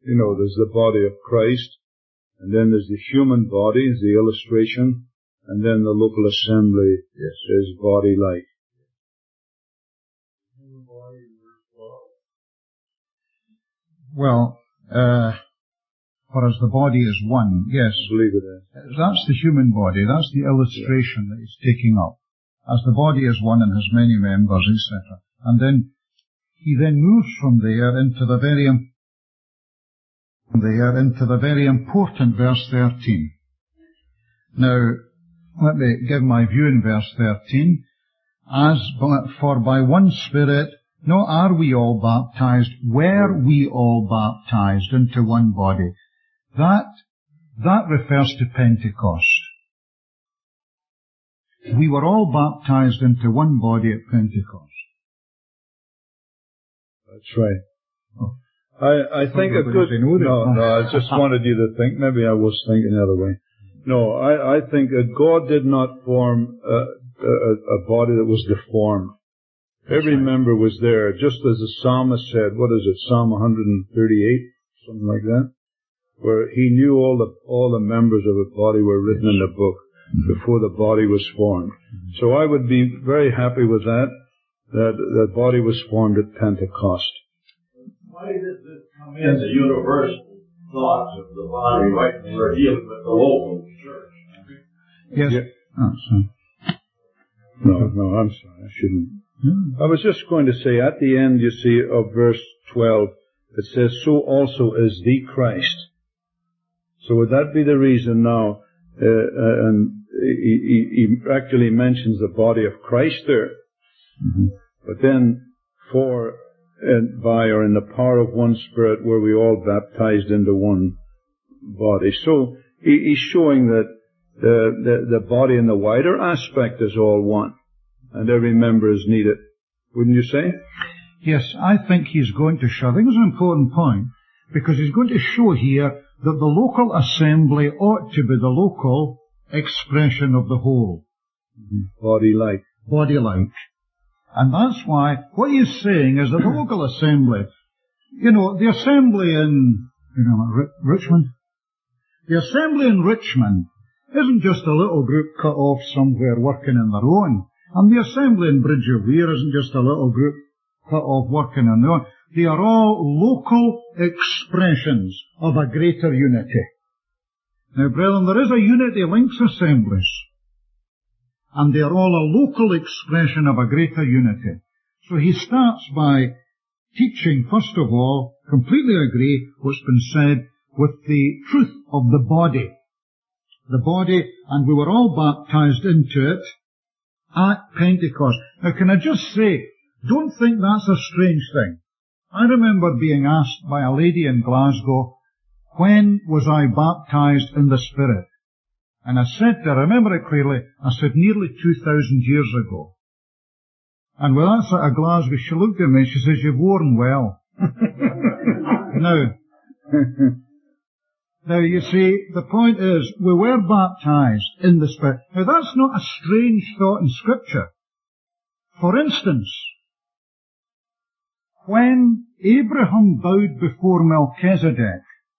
You know, there's the body of Christ, and then there's the human body, is the illustration, and then the local assembly is body-like. Well, for as the body is one, yes. I believe it is. That's the human body. That's the illustration that he's taking up. As the body is one and has many members, etc. And then he then moves from there into the very important verse 13. Now, let me give my view in verse 13. For by one Spirit, not are we all baptized, were we all baptized into one body. That refers to Pentecost. We were all baptized into one body at Pentecost. That's right. Oh. I think a good... No, I just wanted you to think. Maybe I was thinking the other way. No, I think that God did not form a body that was deformed. Every member was there, just as the psalmist said, what is it, Psalm 138, something like that, where he knew all the members of a body were written in the book before the body was formed. So I would be very happy with that the body was formed at Pentecost. Why does this come in the universal thoughts of the body right when we're dealing with the local church? Yes. Yeah. Oh, sorry. No, I'm sorry, I shouldn't. I was just going to say, at the end, you see, of verse 12, it says, so also is the Christ. So would that be the reason now, and he actually mentions the body of Christ there. Mm-hmm. But then, for and by or in the power of one Spirit, were we all baptized into one body. So he's showing that the body in the wider aspect is all one, and every member is needed. Wouldn't you say? Yes, I think he's going to show. I think it's an important point, because he's going to show here that the local assembly ought to be the local expression of the whole. Body-like. Body-like. And that's why what he's saying is that the local assembly, the assembly in, Richmond, the assembly in Richmond isn't just a little group cut off somewhere working on their own. And the assembly in Bridge of Weir isn't just a little group cut off working on their own. They are all local expressions of a greater unity. Now, brethren, there is a unity links assemblies, and they are all a local expression of a greater unity. So he starts by teaching, first of all, completely agree what's been said with the truth of the body. The body, and we were all baptized into it at Pentecost. Now, can I just say, don't think that's a strange thing. I remember being asked by a lady in Glasgow, when was I baptized in the Spirit? And I said to her, I remember it clearly, I said nearly 2,000 years ago. And with that sort of Glasgow, she looked at me and she says, you've worn well. Now, you see, the point is, we were baptized in the Spirit. Now, that's not a strange thought in Scripture. For instance, when Abraham bowed before Melchizedek,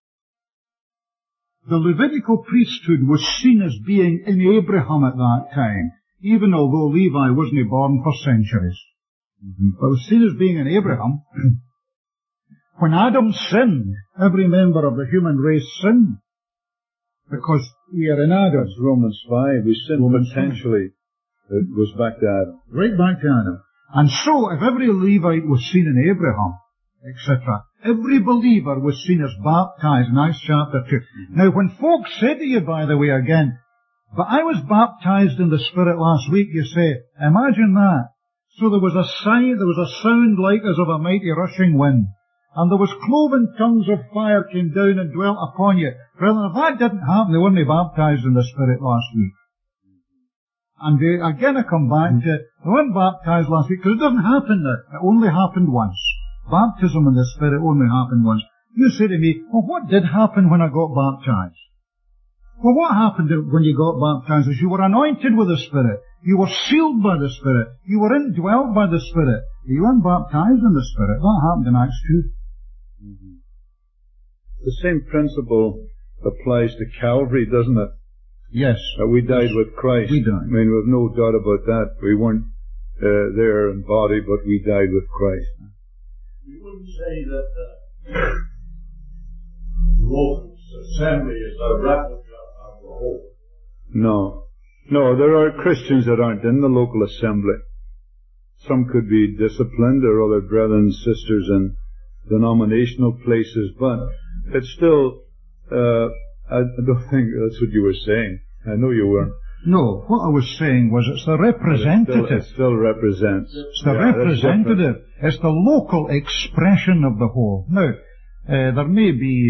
the Levitical priesthood was seen as being in Abraham at that time, even although Levi wasn't born for centuries. But it was seen as being in Abraham. When Adam sinned, every member of the human race sinned, because we are in Adam. That's Romans 5. We sinned potentially. It goes back to Adam. Right back to Adam. And so, if every Levite was seen in Abraham, etc., every believer was seen as baptized in Acts chapter 2. Now, when folks say to you, by the way, again, but I was baptized in the Spirit last week, you say, imagine that. So there was a sound like as of a mighty rushing wind, and there was cloven tongues of fire came down and dwelt upon you. Brethren, if that didn't happen, they weren't baptized in the Spirit last week. And again I come back to, they weren't baptized last week, because it doesn't happen there. It only happened once. Baptism in the Spirit only happened once. You say to me, well, what did happen when I got baptized? Well, what happened when you got baptized is you were anointed with the Spirit. You were sealed by the Spirit. You were indwelt by the Spirit. You weren't baptized in the Spirit. That happened in Acts 2. The same principle applies to Calvary, doesn't it? Yes. That we died with Christ. We died. I mean, we've no doubt about that. We weren't there in body, but we died with Christ. You wouldn't say that the local assembly is a replica of the whole. No. No, there are Christians that aren't in the local assembly. Some could be disciplined, or other brethren and sisters in denominational places, but it's still, I don't think that's what you were saying. I know you weren't. No, what I was saying was it's the representative. It still represents. It's the representative. It's the local expression of the whole. Now, there may be,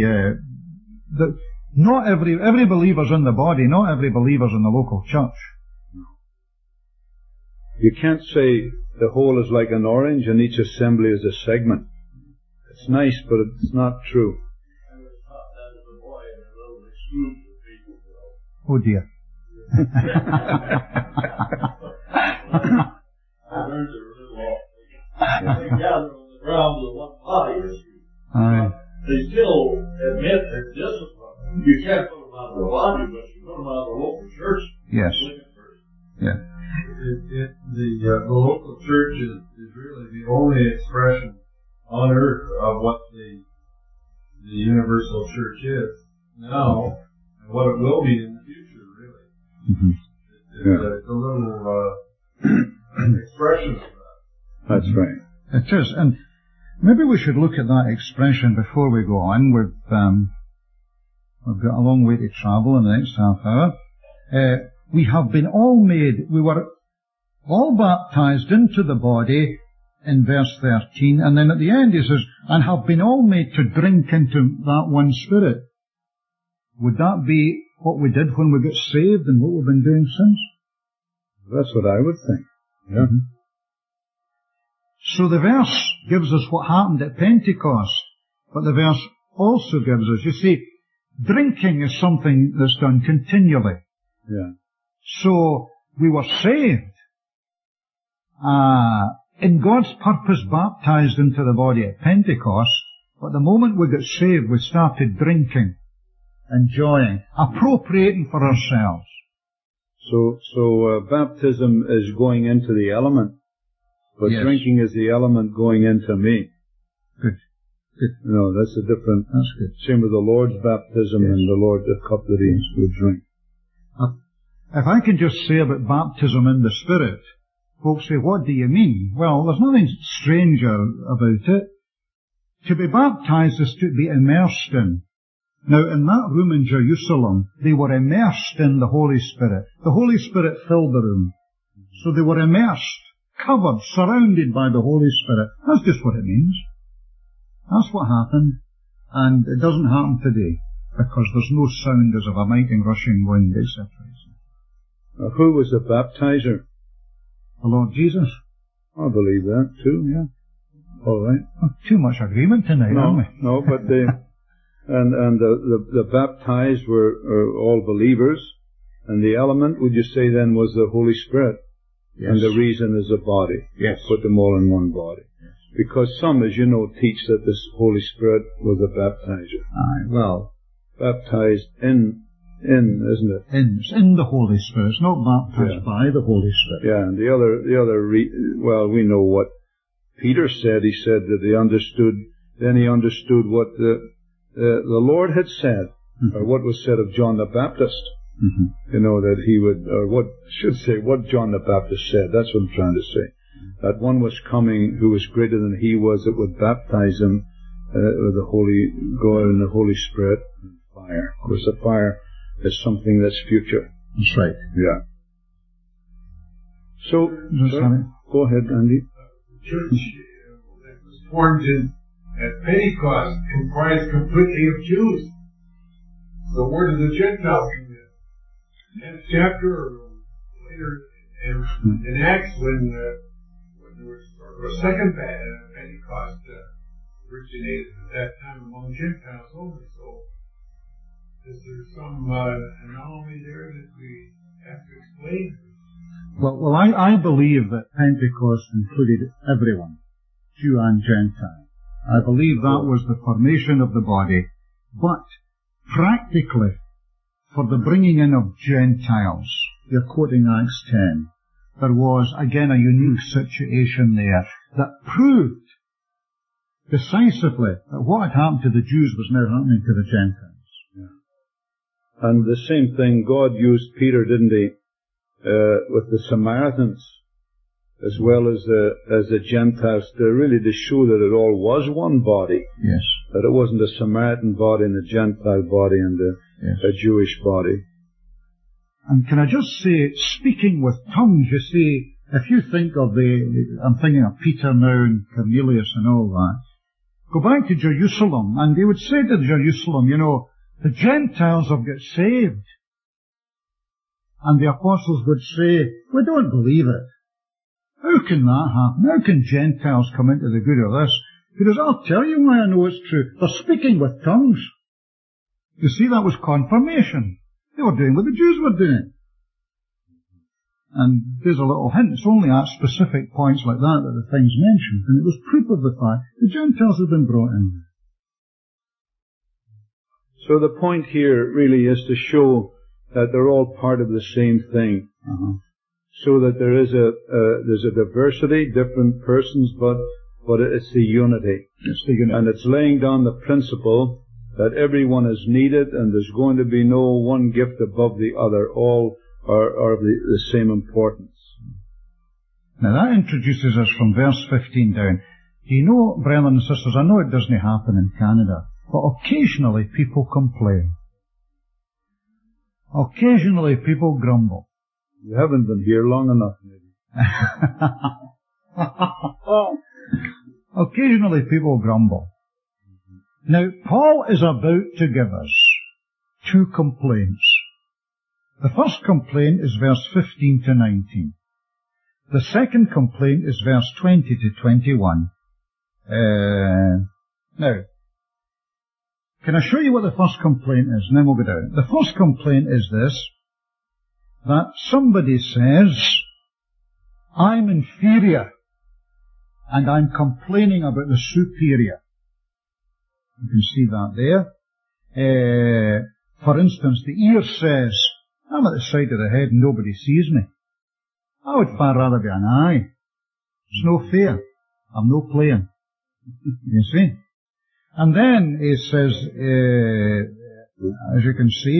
not every believer's in the body, not every believer's in the local church. You can't say the whole is like an orange and each assembly is a segment. It's nice, but it's not true. I was taught that as a boy in a little exclusive people. Oh dear. I learned it a little off. They gather on the grounds of one body. Aye. They still admit their discipline. You can't put them out of the body, but you put them out of the local church. Yes. Yeah. The local church is really the only expression on earth of what the universal church is now, and what it will be in the future, really. Mm-hmm. It's a little expression of that. That's right. It is, and maybe we should look at that expression before we go on. We've got a long way to travel in the next half hour. We have been all made, we were all baptized into the body in verse 13, and then at the end he says, and have been all made to drink into that one Spirit. Would that be what we did when we got saved and what we've been doing since? That's what I would think. Yeah. Mm-hmm. So the verse gives us what happened at Pentecost, but the verse also gives us, you see, drinking is something that's done continually. Yeah. So we were saved, in God's purpose baptized into the body at Pentecost, but the moment we got saved we started drinking, enjoying, appropriating for ourselves. So baptism is going into the element, but yes. Drinking is the element going into me. Good. Good. No, that's a different. That's good. Same with the Lord's baptism yes. and the Lord, the cup that he would drink. If I can just say about baptism in the Spirit, folks say, what do you mean? Well, there's nothing strange about it. To be baptized is to be immersed in. Now, in that room in Jerusalem, they were immersed in the Holy Spirit. The Holy Spirit filled the room. So they were immersed, covered, surrounded by the Holy Spirit. That's just what it means. That's what happened. And it doesn't happen today, because there's no sound as of a mighty rushing wind, etc. Who was the baptizer? The Lord Jesus. I believe that too, yeah. All right. Oh, too much agreement tonight, aren't we? No, but the baptized were all believers, and the element, would you say then, was the Holy Spirit? Yes. And the reason is the body. Yes. Put them all in one body. Yes. Because some, as you know, teach that this Holy Spirit was a baptizer. Aye, well. Baptized in, isn't it? In the Holy Spirit. It's not baptized by the Holy Spirit. Yeah, and the other, well, we know what Peter said. He said that he understood what the Lord had said, or what was said of John the Baptist. Mm-hmm. You know, that he would, or what John the Baptist said. That's what I'm trying to say. That one was coming who was greater than he was, that would baptize him with the Holy God and the Holy Spirit and fire. Of course, the fire is something that's future. That's right. Yeah. So, go ahead, Andy. The church that was formed at Pentecost comprised completely of Jews. So where did the Gentiles come in? 10th chapter or later in Acts when there was a second Pentecost originated at that time among Gentiles only. So is there some anomaly there that we have to explain? Well, I believe that Pentecost included everyone, Jew and Gentile. I believe that was the formation of the body, But practically, for the bringing in of Gentiles, you're quoting Acts 10, there was again a unique situation there that proved decisively that what had happened to the Jews was now happening to the Gentiles. Yeah. And the same thing, God used Peter, didn't he, with the Samaritans, as well as the Gentiles, to show that it all was one body. Yes. That it wasn't a Samaritan body and a Gentile body and a Jewish body. And can I just say, speaking with tongues, you see, if you think of I'm thinking of Peter now and Cornelius and all that, go back to Jerusalem, and they would say to Jerusalem, you know, the Gentiles have got saved. And the apostles would say, we don't believe it. How can that happen? How can Gentiles come into the good of this? Because I'll tell you why I know it's true. They're speaking with tongues. You see, that was confirmation. They were doing what the Jews were doing. And there's a little hint. It's only at specific points like that the thing's mentioned. And it was proof of the fact the Gentiles had been brought in. So the point here really is to show that they're all part of the same thing. So that there's a diversity, different persons, but it's the unity. It's the unity. And it's laying down the principle that everyone is needed and there's going to be no one gift above the other. All are of the same importance. Now that introduces us from verse 15 down. Do you know, brethren and sisters, I know it doesn't happen in Canada, but occasionally people complain. Occasionally people grumble. You haven't been here long enough, maybe. Occasionally people grumble. Now, Paul is about to give us two complaints. The first complaint is verse 15 to 19. The second complaint is verse 20 to 21. Now, can I show you what the first complaint is, and then we'll go down. The first complaint is this, that somebody says, I'm inferior, and I'm complaining about the superior. You can see that there. For instance, the ear says, I'm at the side of the head and nobody sees me. I would far rather be an eye. It's no fair. I'm no playing. You see? And then it says, as you can see,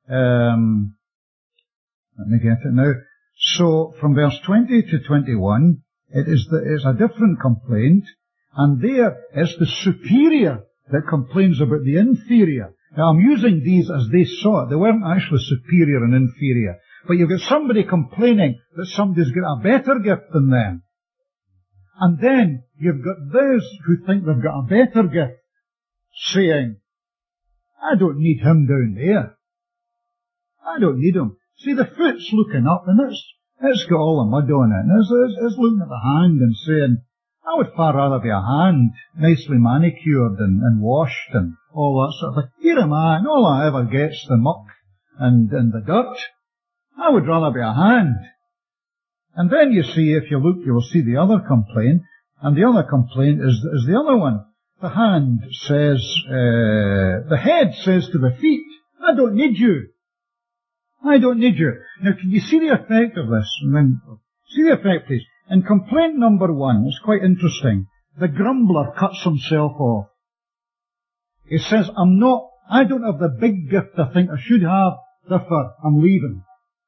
let me get it now. So from verse 20 to 21, it's a different complaint, and there is the superior that complains about the inferior. Now I'm using these as they saw it. They weren't actually superior and inferior. But you've got somebody complaining that somebody's got a better gift than them. And then you've got those who think they've got a better gift saying, I don't need him down there. I don't need him. See, the foot's looking up and it's got all the mud on it. And it's looking at the hand and saying, I would far rather be a hand, nicely manicured and washed and all that sort of thing. Here am I, and all I ever get's the muck and the dirt. I would rather be a hand. And then you see, if you look, you will see the other complaint, and the other complaint is the other one. The hand says, the head says to the feet, I don't need you. I don't need you. Now, can you see the effect of this? And then, see the effect, please. In complaint number 1, it's quite interesting. The grumbler cuts himself off. He says, I don't have the big gift I think I should have, therefore I'm leaving.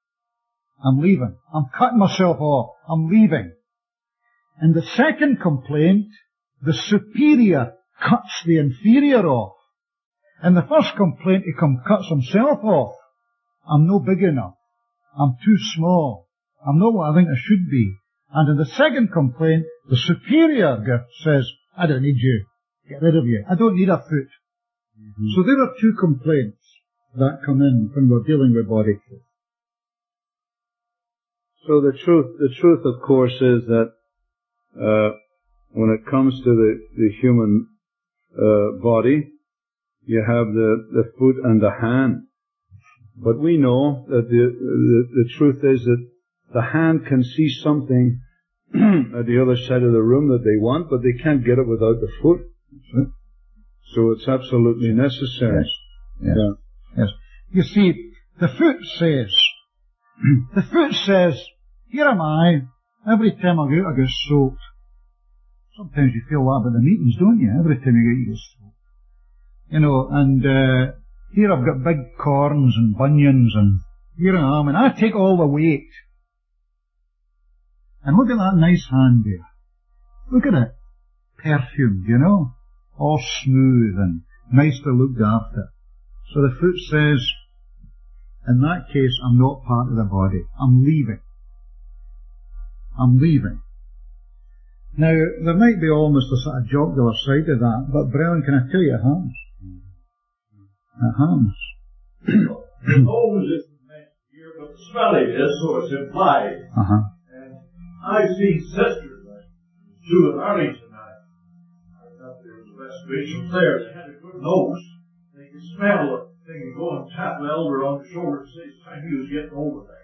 I'm cutting myself off. I'm leaving. In the second complaint, the superior cuts the inferior off. In the first complaint, he cuts himself off. I'm no big enough. I'm too small. I'm not what I think I should be. And in the second complaint, the superior gift says, I don't need you. Get rid of you. I don't need a foot. Mm-hmm. So there are two complaints that come in when we're dealing with body faith. So the truth of course is that, when it comes to the human, body, you have the foot and the hand. But we know that the truth is that the hand can see something at the other side of the room that they want, but they can't get it without the foot. So it's absolutely necessary. Yes. Yeah. Yes. You see, the foot says, here am I, every time I go out I get soaked. Sometimes you feel that about the meetings, don't you? Every time you go out you get soaked. You know, and here I've got big corns and bunions, and here I am, and I take all the weight. And look at that nice hand there. Look at it. Perfumed, you know, all smooth and nicely looked after. So the foot says, in that case, I'm not part of the body. I'm leaving. I'm leaving. Now, there might be almost a sort of jocular side to that, but brethren, can I tell you it happens? It happens. The nose isn't meant here, but the smelling is, so it's implied. And I've seen sisters, like Sue and Arlington, I thought they were the best baseball players. They had a good nose. They could smell it. They could go and tap the elder on the shoulder and say it's time he was getting over there.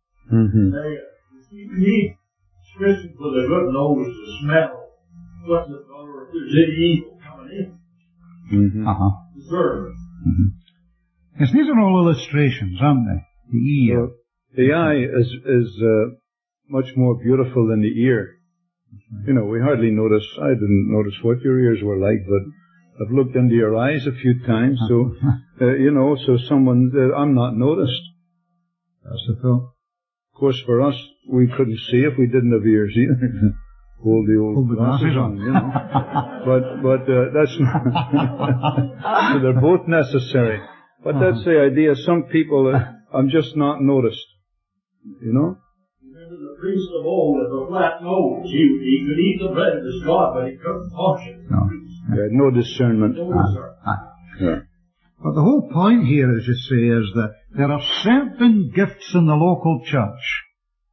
You need Christians with a good nose to smell what's the or if there's any evil coming in. Discernment. Yes, these are all illustrations, aren't they? The ear. So the eye is much more beautiful than the ear. You know, we hardly notice, I didn't notice what your ears were like, but I've looked into your eyes a few times, so, you know, so I'm not noticed. That's the thought. Of course, for us, we couldn't see if we didn't have ears either. Hold the old glasses on, you know. But that's not, so they're both necessary. But that's the idea. Some people, I'm just not noticed. You know? Remember the priest of old with a flat nose. He could eat the bread of his God, but he couldn't function. No. He had no discernment. Yeah. But the whole point here, as you say, is that there are certain gifts in the local church,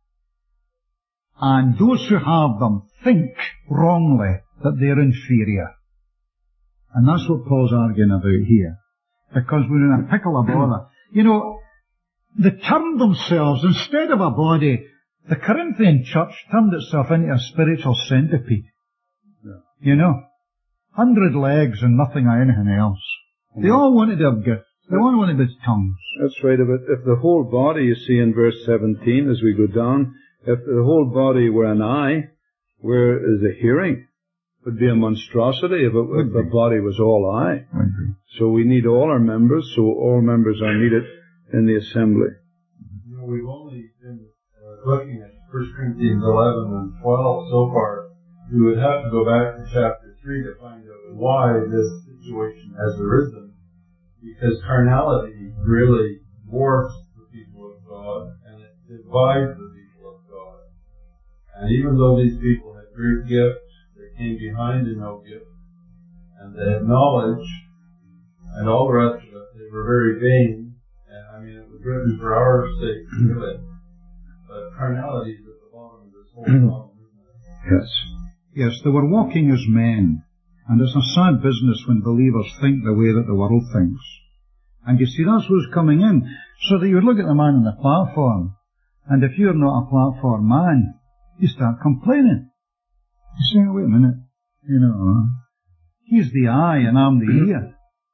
and those who have them think wrongly that they're inferior. And that's what Paul's arguing about here. Because we're in a pickle of bother. You know, they turned themselves, instead of a body, the Corinthian church turned itself into a spiritual centipede. Yeah. You know, 100 legs and nothing or anything else. They all wanted to have gifts. They all wanted to have tongues. That's right. If the whole body, you see in verse 17 as we go down, if the whole body were an eye, where is the hearing? It would be a monstrosity if the body was all eye. So we need all our members, so all members are needed in the assembly. You know, we've only been looking at 1 Corinthians 11 and 12 so far. We would have to go back to chapter 3 to find out why this situation has arisen. Because carnality really dwarfs the people of God, and it divides the people of God. And even though these people had great gifts, they came behind in no gift, and they had knowledge, and all the rest of it, they were very vain, and I mean, it was written for our sake, really. But carnality is at the bottom of this whole problem, isn't it? Yes. Yes, they were walking as men. And it's a sad business when believers think the way that the world thinks. And you see, that's what's coming in. So that you would look at the man on the platform, and if you're not a platform man, you start complaining. You say, wait a minute, you know, he's the eye and I'm the ear.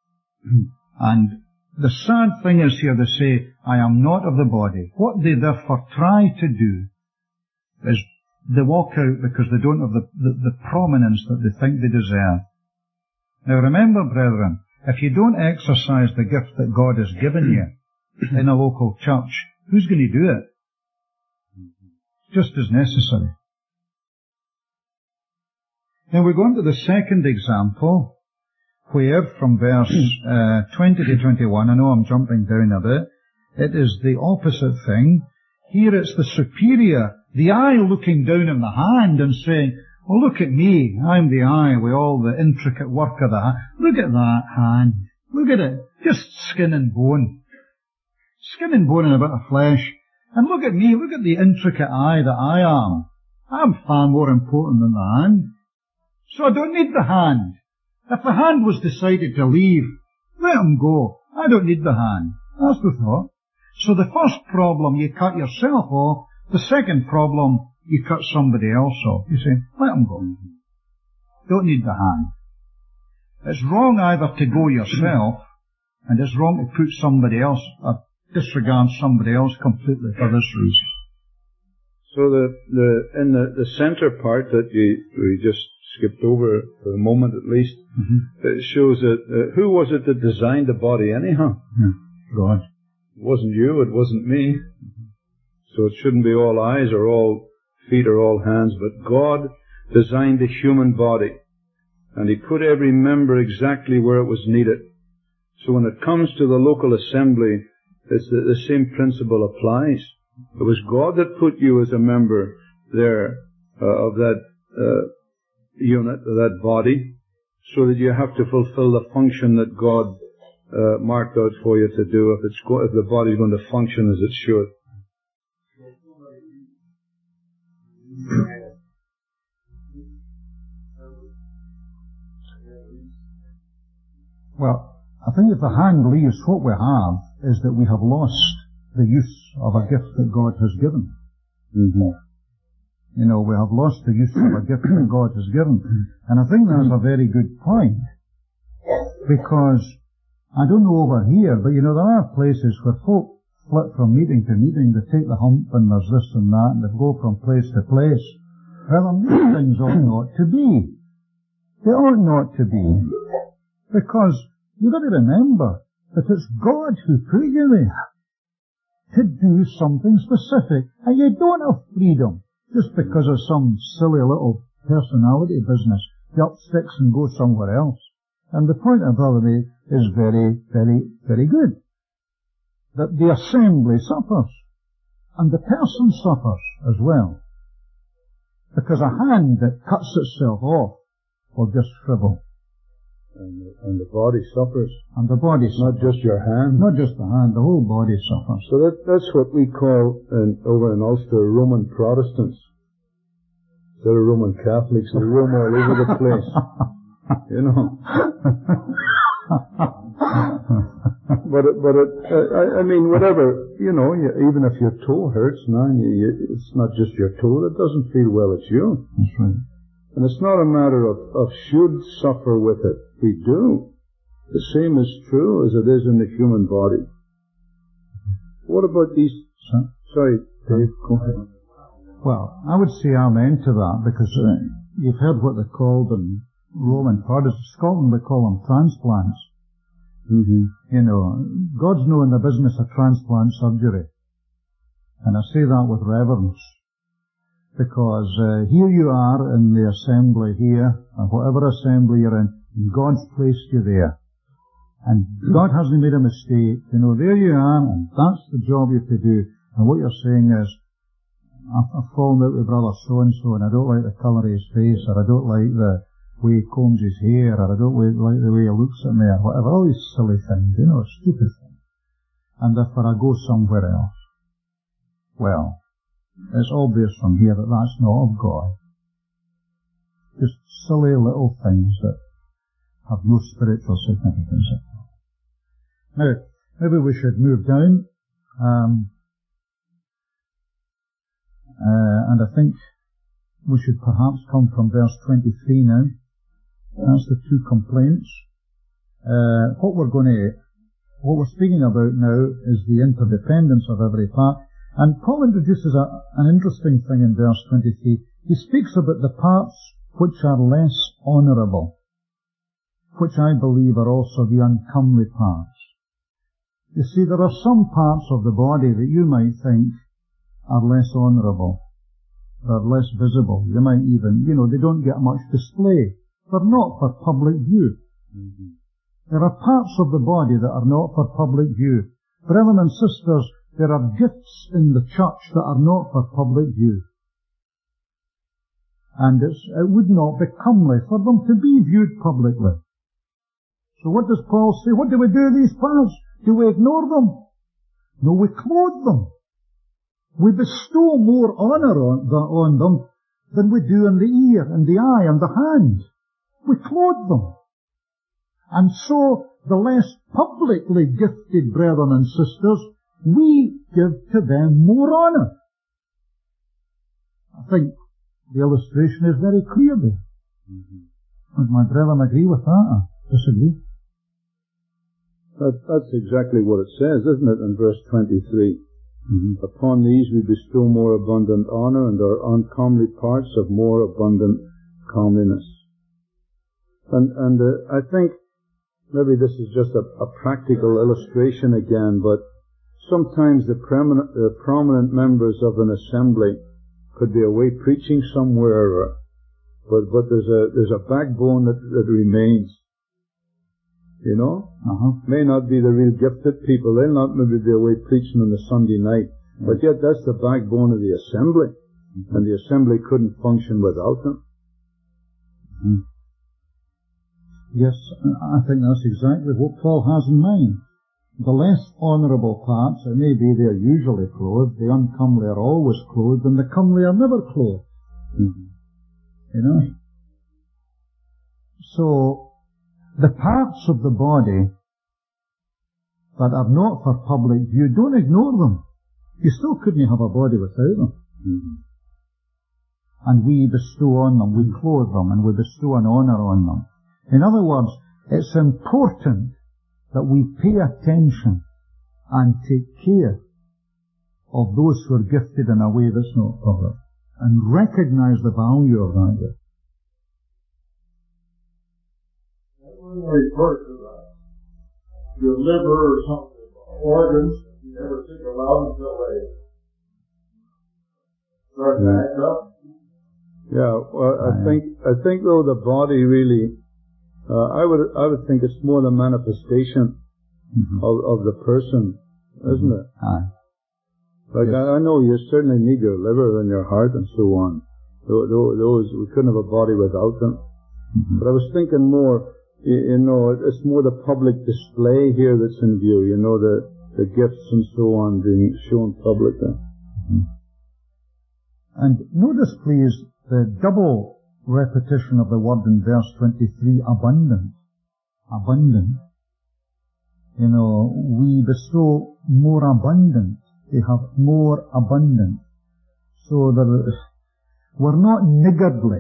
And the sad thing is here, they say, I am not of the body. What they therefore try to do is they walk out because they don't have the prominence that they think they deserve. Now remember, brethren, if you don't exercise the gift that God has given you in a local church, who's going to do it? Just as necessary. Now we go on to the second example, where from verse 20 to 21, I know I'm jumping down a bit, it is the opposite thing. Here it's the superior, the eye looking down on the hand and saying, oh, look at me, I'm the eye with all the intricate work of the hand. Look at that hand. Look at it. Just skin and bone. Skin and bone and a bit of flesh. And look at me, look at the intricate eye that I am. I'm far more important than the hand. So I don't need the hand. If the hand was decided to leave, let him go. I don't need the hand. That's the thought. So the first problem, you cut yourself off. The second problem, you cut somebody else off. You say, let him go. Don't need the hand. It's wrong either to go yourself, and it's wrong to put somebody else, or disregard somebody else completely for this reason. So in the center part that we just skipped over for a moment at least, it shows that who was it that designed the body anyhow? God. It wasn't you, it wasn't me. So it shouldn't be all eyes or all feet or all hands, but God designed the human body. And He put every member exactly where it was needed. So when it comes to the local assembly, it's the same principle applies. It was God that put you as a member there of that unit, of that body, so that you have to fulfill the function that God marked out for you to do if the body's going to function as it should. Well, I think if the hand leaves, what we have is that we have lost the use of a gift that God has given. You know, we have lost the use of a gift that God has given. And I think that's a very good point. Because, I don't know over here, but you know, there are places where folk flit from meeting to meeting, they take the hump and there's this and that, and they go from place to place. Well, these things ought not to be. They ought not to be. Because you've got to remember that it's God who put you there to do something specific. And you don't have freedom just because of some silly little personality business. You up sticks and go somewhere else. And the point of Brother May is very, very, very good. That the assembly suffers. And the person suffers as well. Because a hand that cuts itself off will just shrivel. And the body suffers. And the body suffers. Not just your hand. Not just the hand, the whole body suffers. So that's what we call, over in Ulster, Roman Protestants. Instead of Roman Catholics, they roam all over the place. You know. I mean, whatever, you know, even if your toe hurts, man, it's not just your toe that doesn't feel well, it's you. That's right. And it's not a matter of should suffer with it. We do. The same is true as it is in the human body. What about these... Sorry, Dave, go ahead. Well, I would say amen to that, because you've heard what they're called in Roman Protestant. Scotland, we call them transplants. You know, God's no in the business of transplant surgery. And I say that with reverence. Because here you are in the assembly here, and whatever assembly you're in, God's placed you there. And God hasn't made a mistake. You know, there you are, and that's the job you have to do. And what you're saying is, I've fallen out with brother so-and-so, and I don't like the colour of his face, or I don't like the way he combs his hair, or I don't like the way he looks at me, or whatever. All these silly things, you know, stupid things. And therefore I go somewhere else. Well, it's obvious from here that that's not of God. Just silly little things that have no spiritual significance at all. Now, maybe we should move down. And I think we should perhaps come from verse 23 now. That's the two complaints. What we're speaking about now is the interdependence of every part. And Paul introduces an interesting thing in verse 23. He speaks about the parts which are less honourable, which I believe are also the uncomely parts. You see, there are some parts of the body that you might think are less honourable. They're less visible. You might even, they don't get much display. They're not for public view. There are parts of the body that are not for public view. Brethren and sisters, there are gifts in the church that are not for public view. And it would not be comely for them to be viewed publicly. So what does Paul say? What do we do with these parts? Do we ignore them? No, we clothe them. We bestow more honour on them than we do on the ear and the eye and the hand. We clothe them. And so the less publicly gifted brethren and sisters, we give to them more honour. I think the illustration is very clear there. Would my brethren agree with that? Disagree? That's exactly what it says, isn't it, in verse 23? Upon these we bestow more abundant honor, and our uncomely parts of more abundant comeliness. And I think maybe this is just a practical illustration again, but sometimes the prominent members of an assembly could be away preaching somewhere, but there's a backbone that remains. You know? May not be the real gifted people. They'll not maybe be away preaching on the Sunday night. But yet that's the backbone of the assembly. And the assembly couldn't function without them. Yes, I think that's exactly what Paul has in mind. The less honourable parts, it may be they're usually clothed, the uncomely are always clothed, and the comely are never clothed. You know? So, the parts of the body that are not for public view, don't ignore them. You still couldn't have a body without them. And we bestow on them, we clothe them, and we bestow an honour on them. In other words, it's important that we pay attention and take care of those who are gifted in a way that's not public, and recognise the value of that gift. When we refer to your liver or something, organs, you never think aloud until they start to act up. Yeah, well, I think though the body really, I would think it's more the manifestation of the person, isn't it? Like yes. I know you certainly need your liver and your heart and so on. Those we couldn't have a body without them. But I was thinking more, you know, it's more the public display here that's in view. You know, the gifts and so on being shown publicly. And notice, please, the double repetition of the word in verse 23, abundant. Abundant. You know, we bestow more abundant. They have more abundant. So we're not niggardly.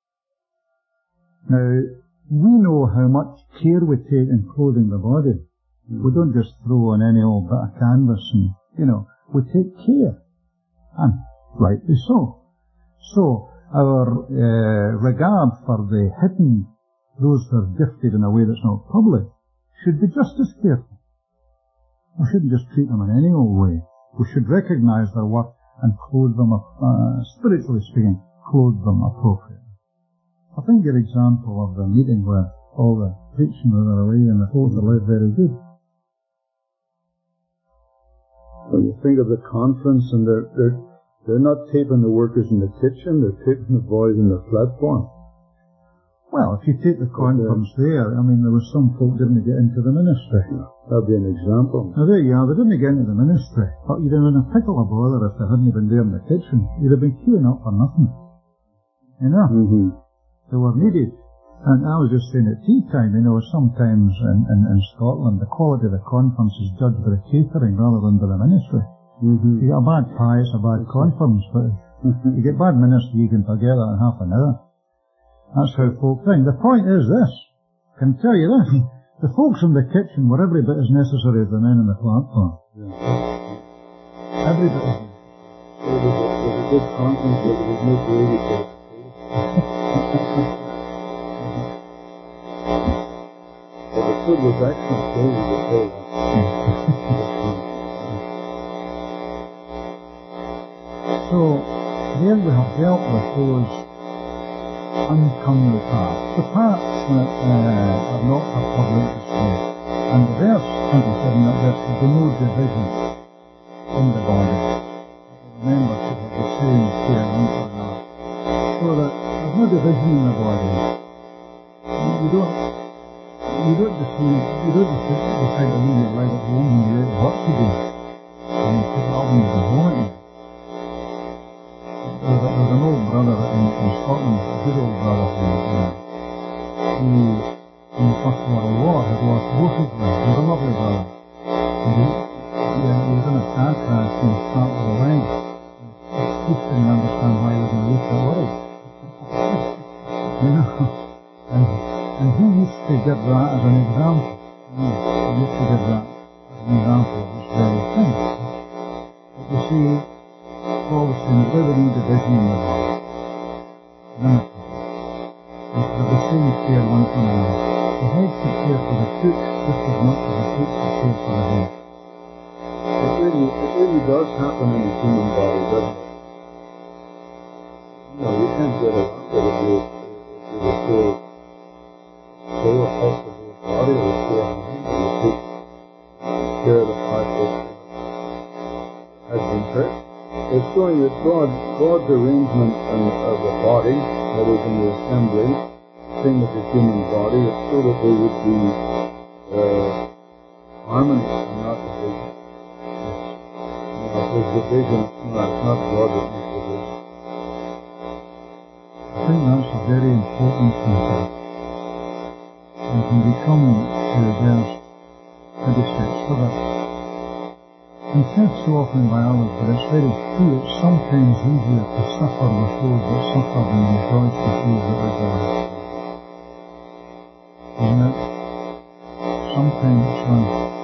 Now, we know how much care we take in clothing the body. We don't just throw on any old bit of canvas and, you know, we take care. And rightly so. So, our regard for the hidden, those who are gifted in a way that's not public, should be just as careful. We shouldn't just treat them in any old way. We should recognise their work and clothe them, spiritually speaking, clothe them appropriately. I think your example of the meeting where all the preaching was away and the folks are very good. When you think of the conference and they're not taping the workers in the kitchen, they're taping the boys in the platform. Well, if you take the conference there, I mean, there was some folk didn't get into the ministry. That'd be an example. Now there you are, they didn't get into the ministry, but you'd have been a pickle of bother if they hadn't been there in the kitchen. You'd have been queuing up for nothing. You know? They were needed. And I was just saying at tea time, you know, sometimes in Scotland, the quality of the conference is judged by the catering rather than by the ministry. You get a bad pie, it's a bad conference, but you get bad ministry, you can forget that in half an hour. That's how folk think. The point is this, I can tell you this, the folks in the kitchen were every bit as necessary as the men on the platform. Every bit as necessary. It was a good conference, but it was no gravy for it. Well, the food was excellent, gravy was very So, there we have dealt with those uncomely parts, the parts that are not for public display. And the verse 27, that there should be no division in the body. Members should have the same care one for another. So that there's no division in the body. You don't decide to leave your leg at home when you're out work to do. And you put it up when you go home at night. There's an old brother in Scotland, a good old brother, who in the First World War had lost both his legs. He was a lovely brother. And he was in a car crash and he started with a leg. He couldn't understand why he was going to lose that leg. You know? And And he used to give that as an example. He used to give that as an example of this very thing. But you see, Paul was saying that there's any division in the body. None at all. We should have the same care one for another. The head should care for the foot just as much as the foot should care for the head. It really does happen in the human body, doesn't it? You know, you can't get around it if you're a poor soul, a possible body, or a poor mind, and you take care of the fact that has been hurt. It's showing that God's arrangement of the body, that is in the assembly, same with the human body, it's so that there would be harmony and not division. If there's division, it's not God that makes division. I think that's a very important concept. And when we come to verse 26, for that, and said so often by others, but it's very true, it's sometimes easier to suffer with those that suffer than rejoice with those that rejoice. Isn't it? Sometimes it's right.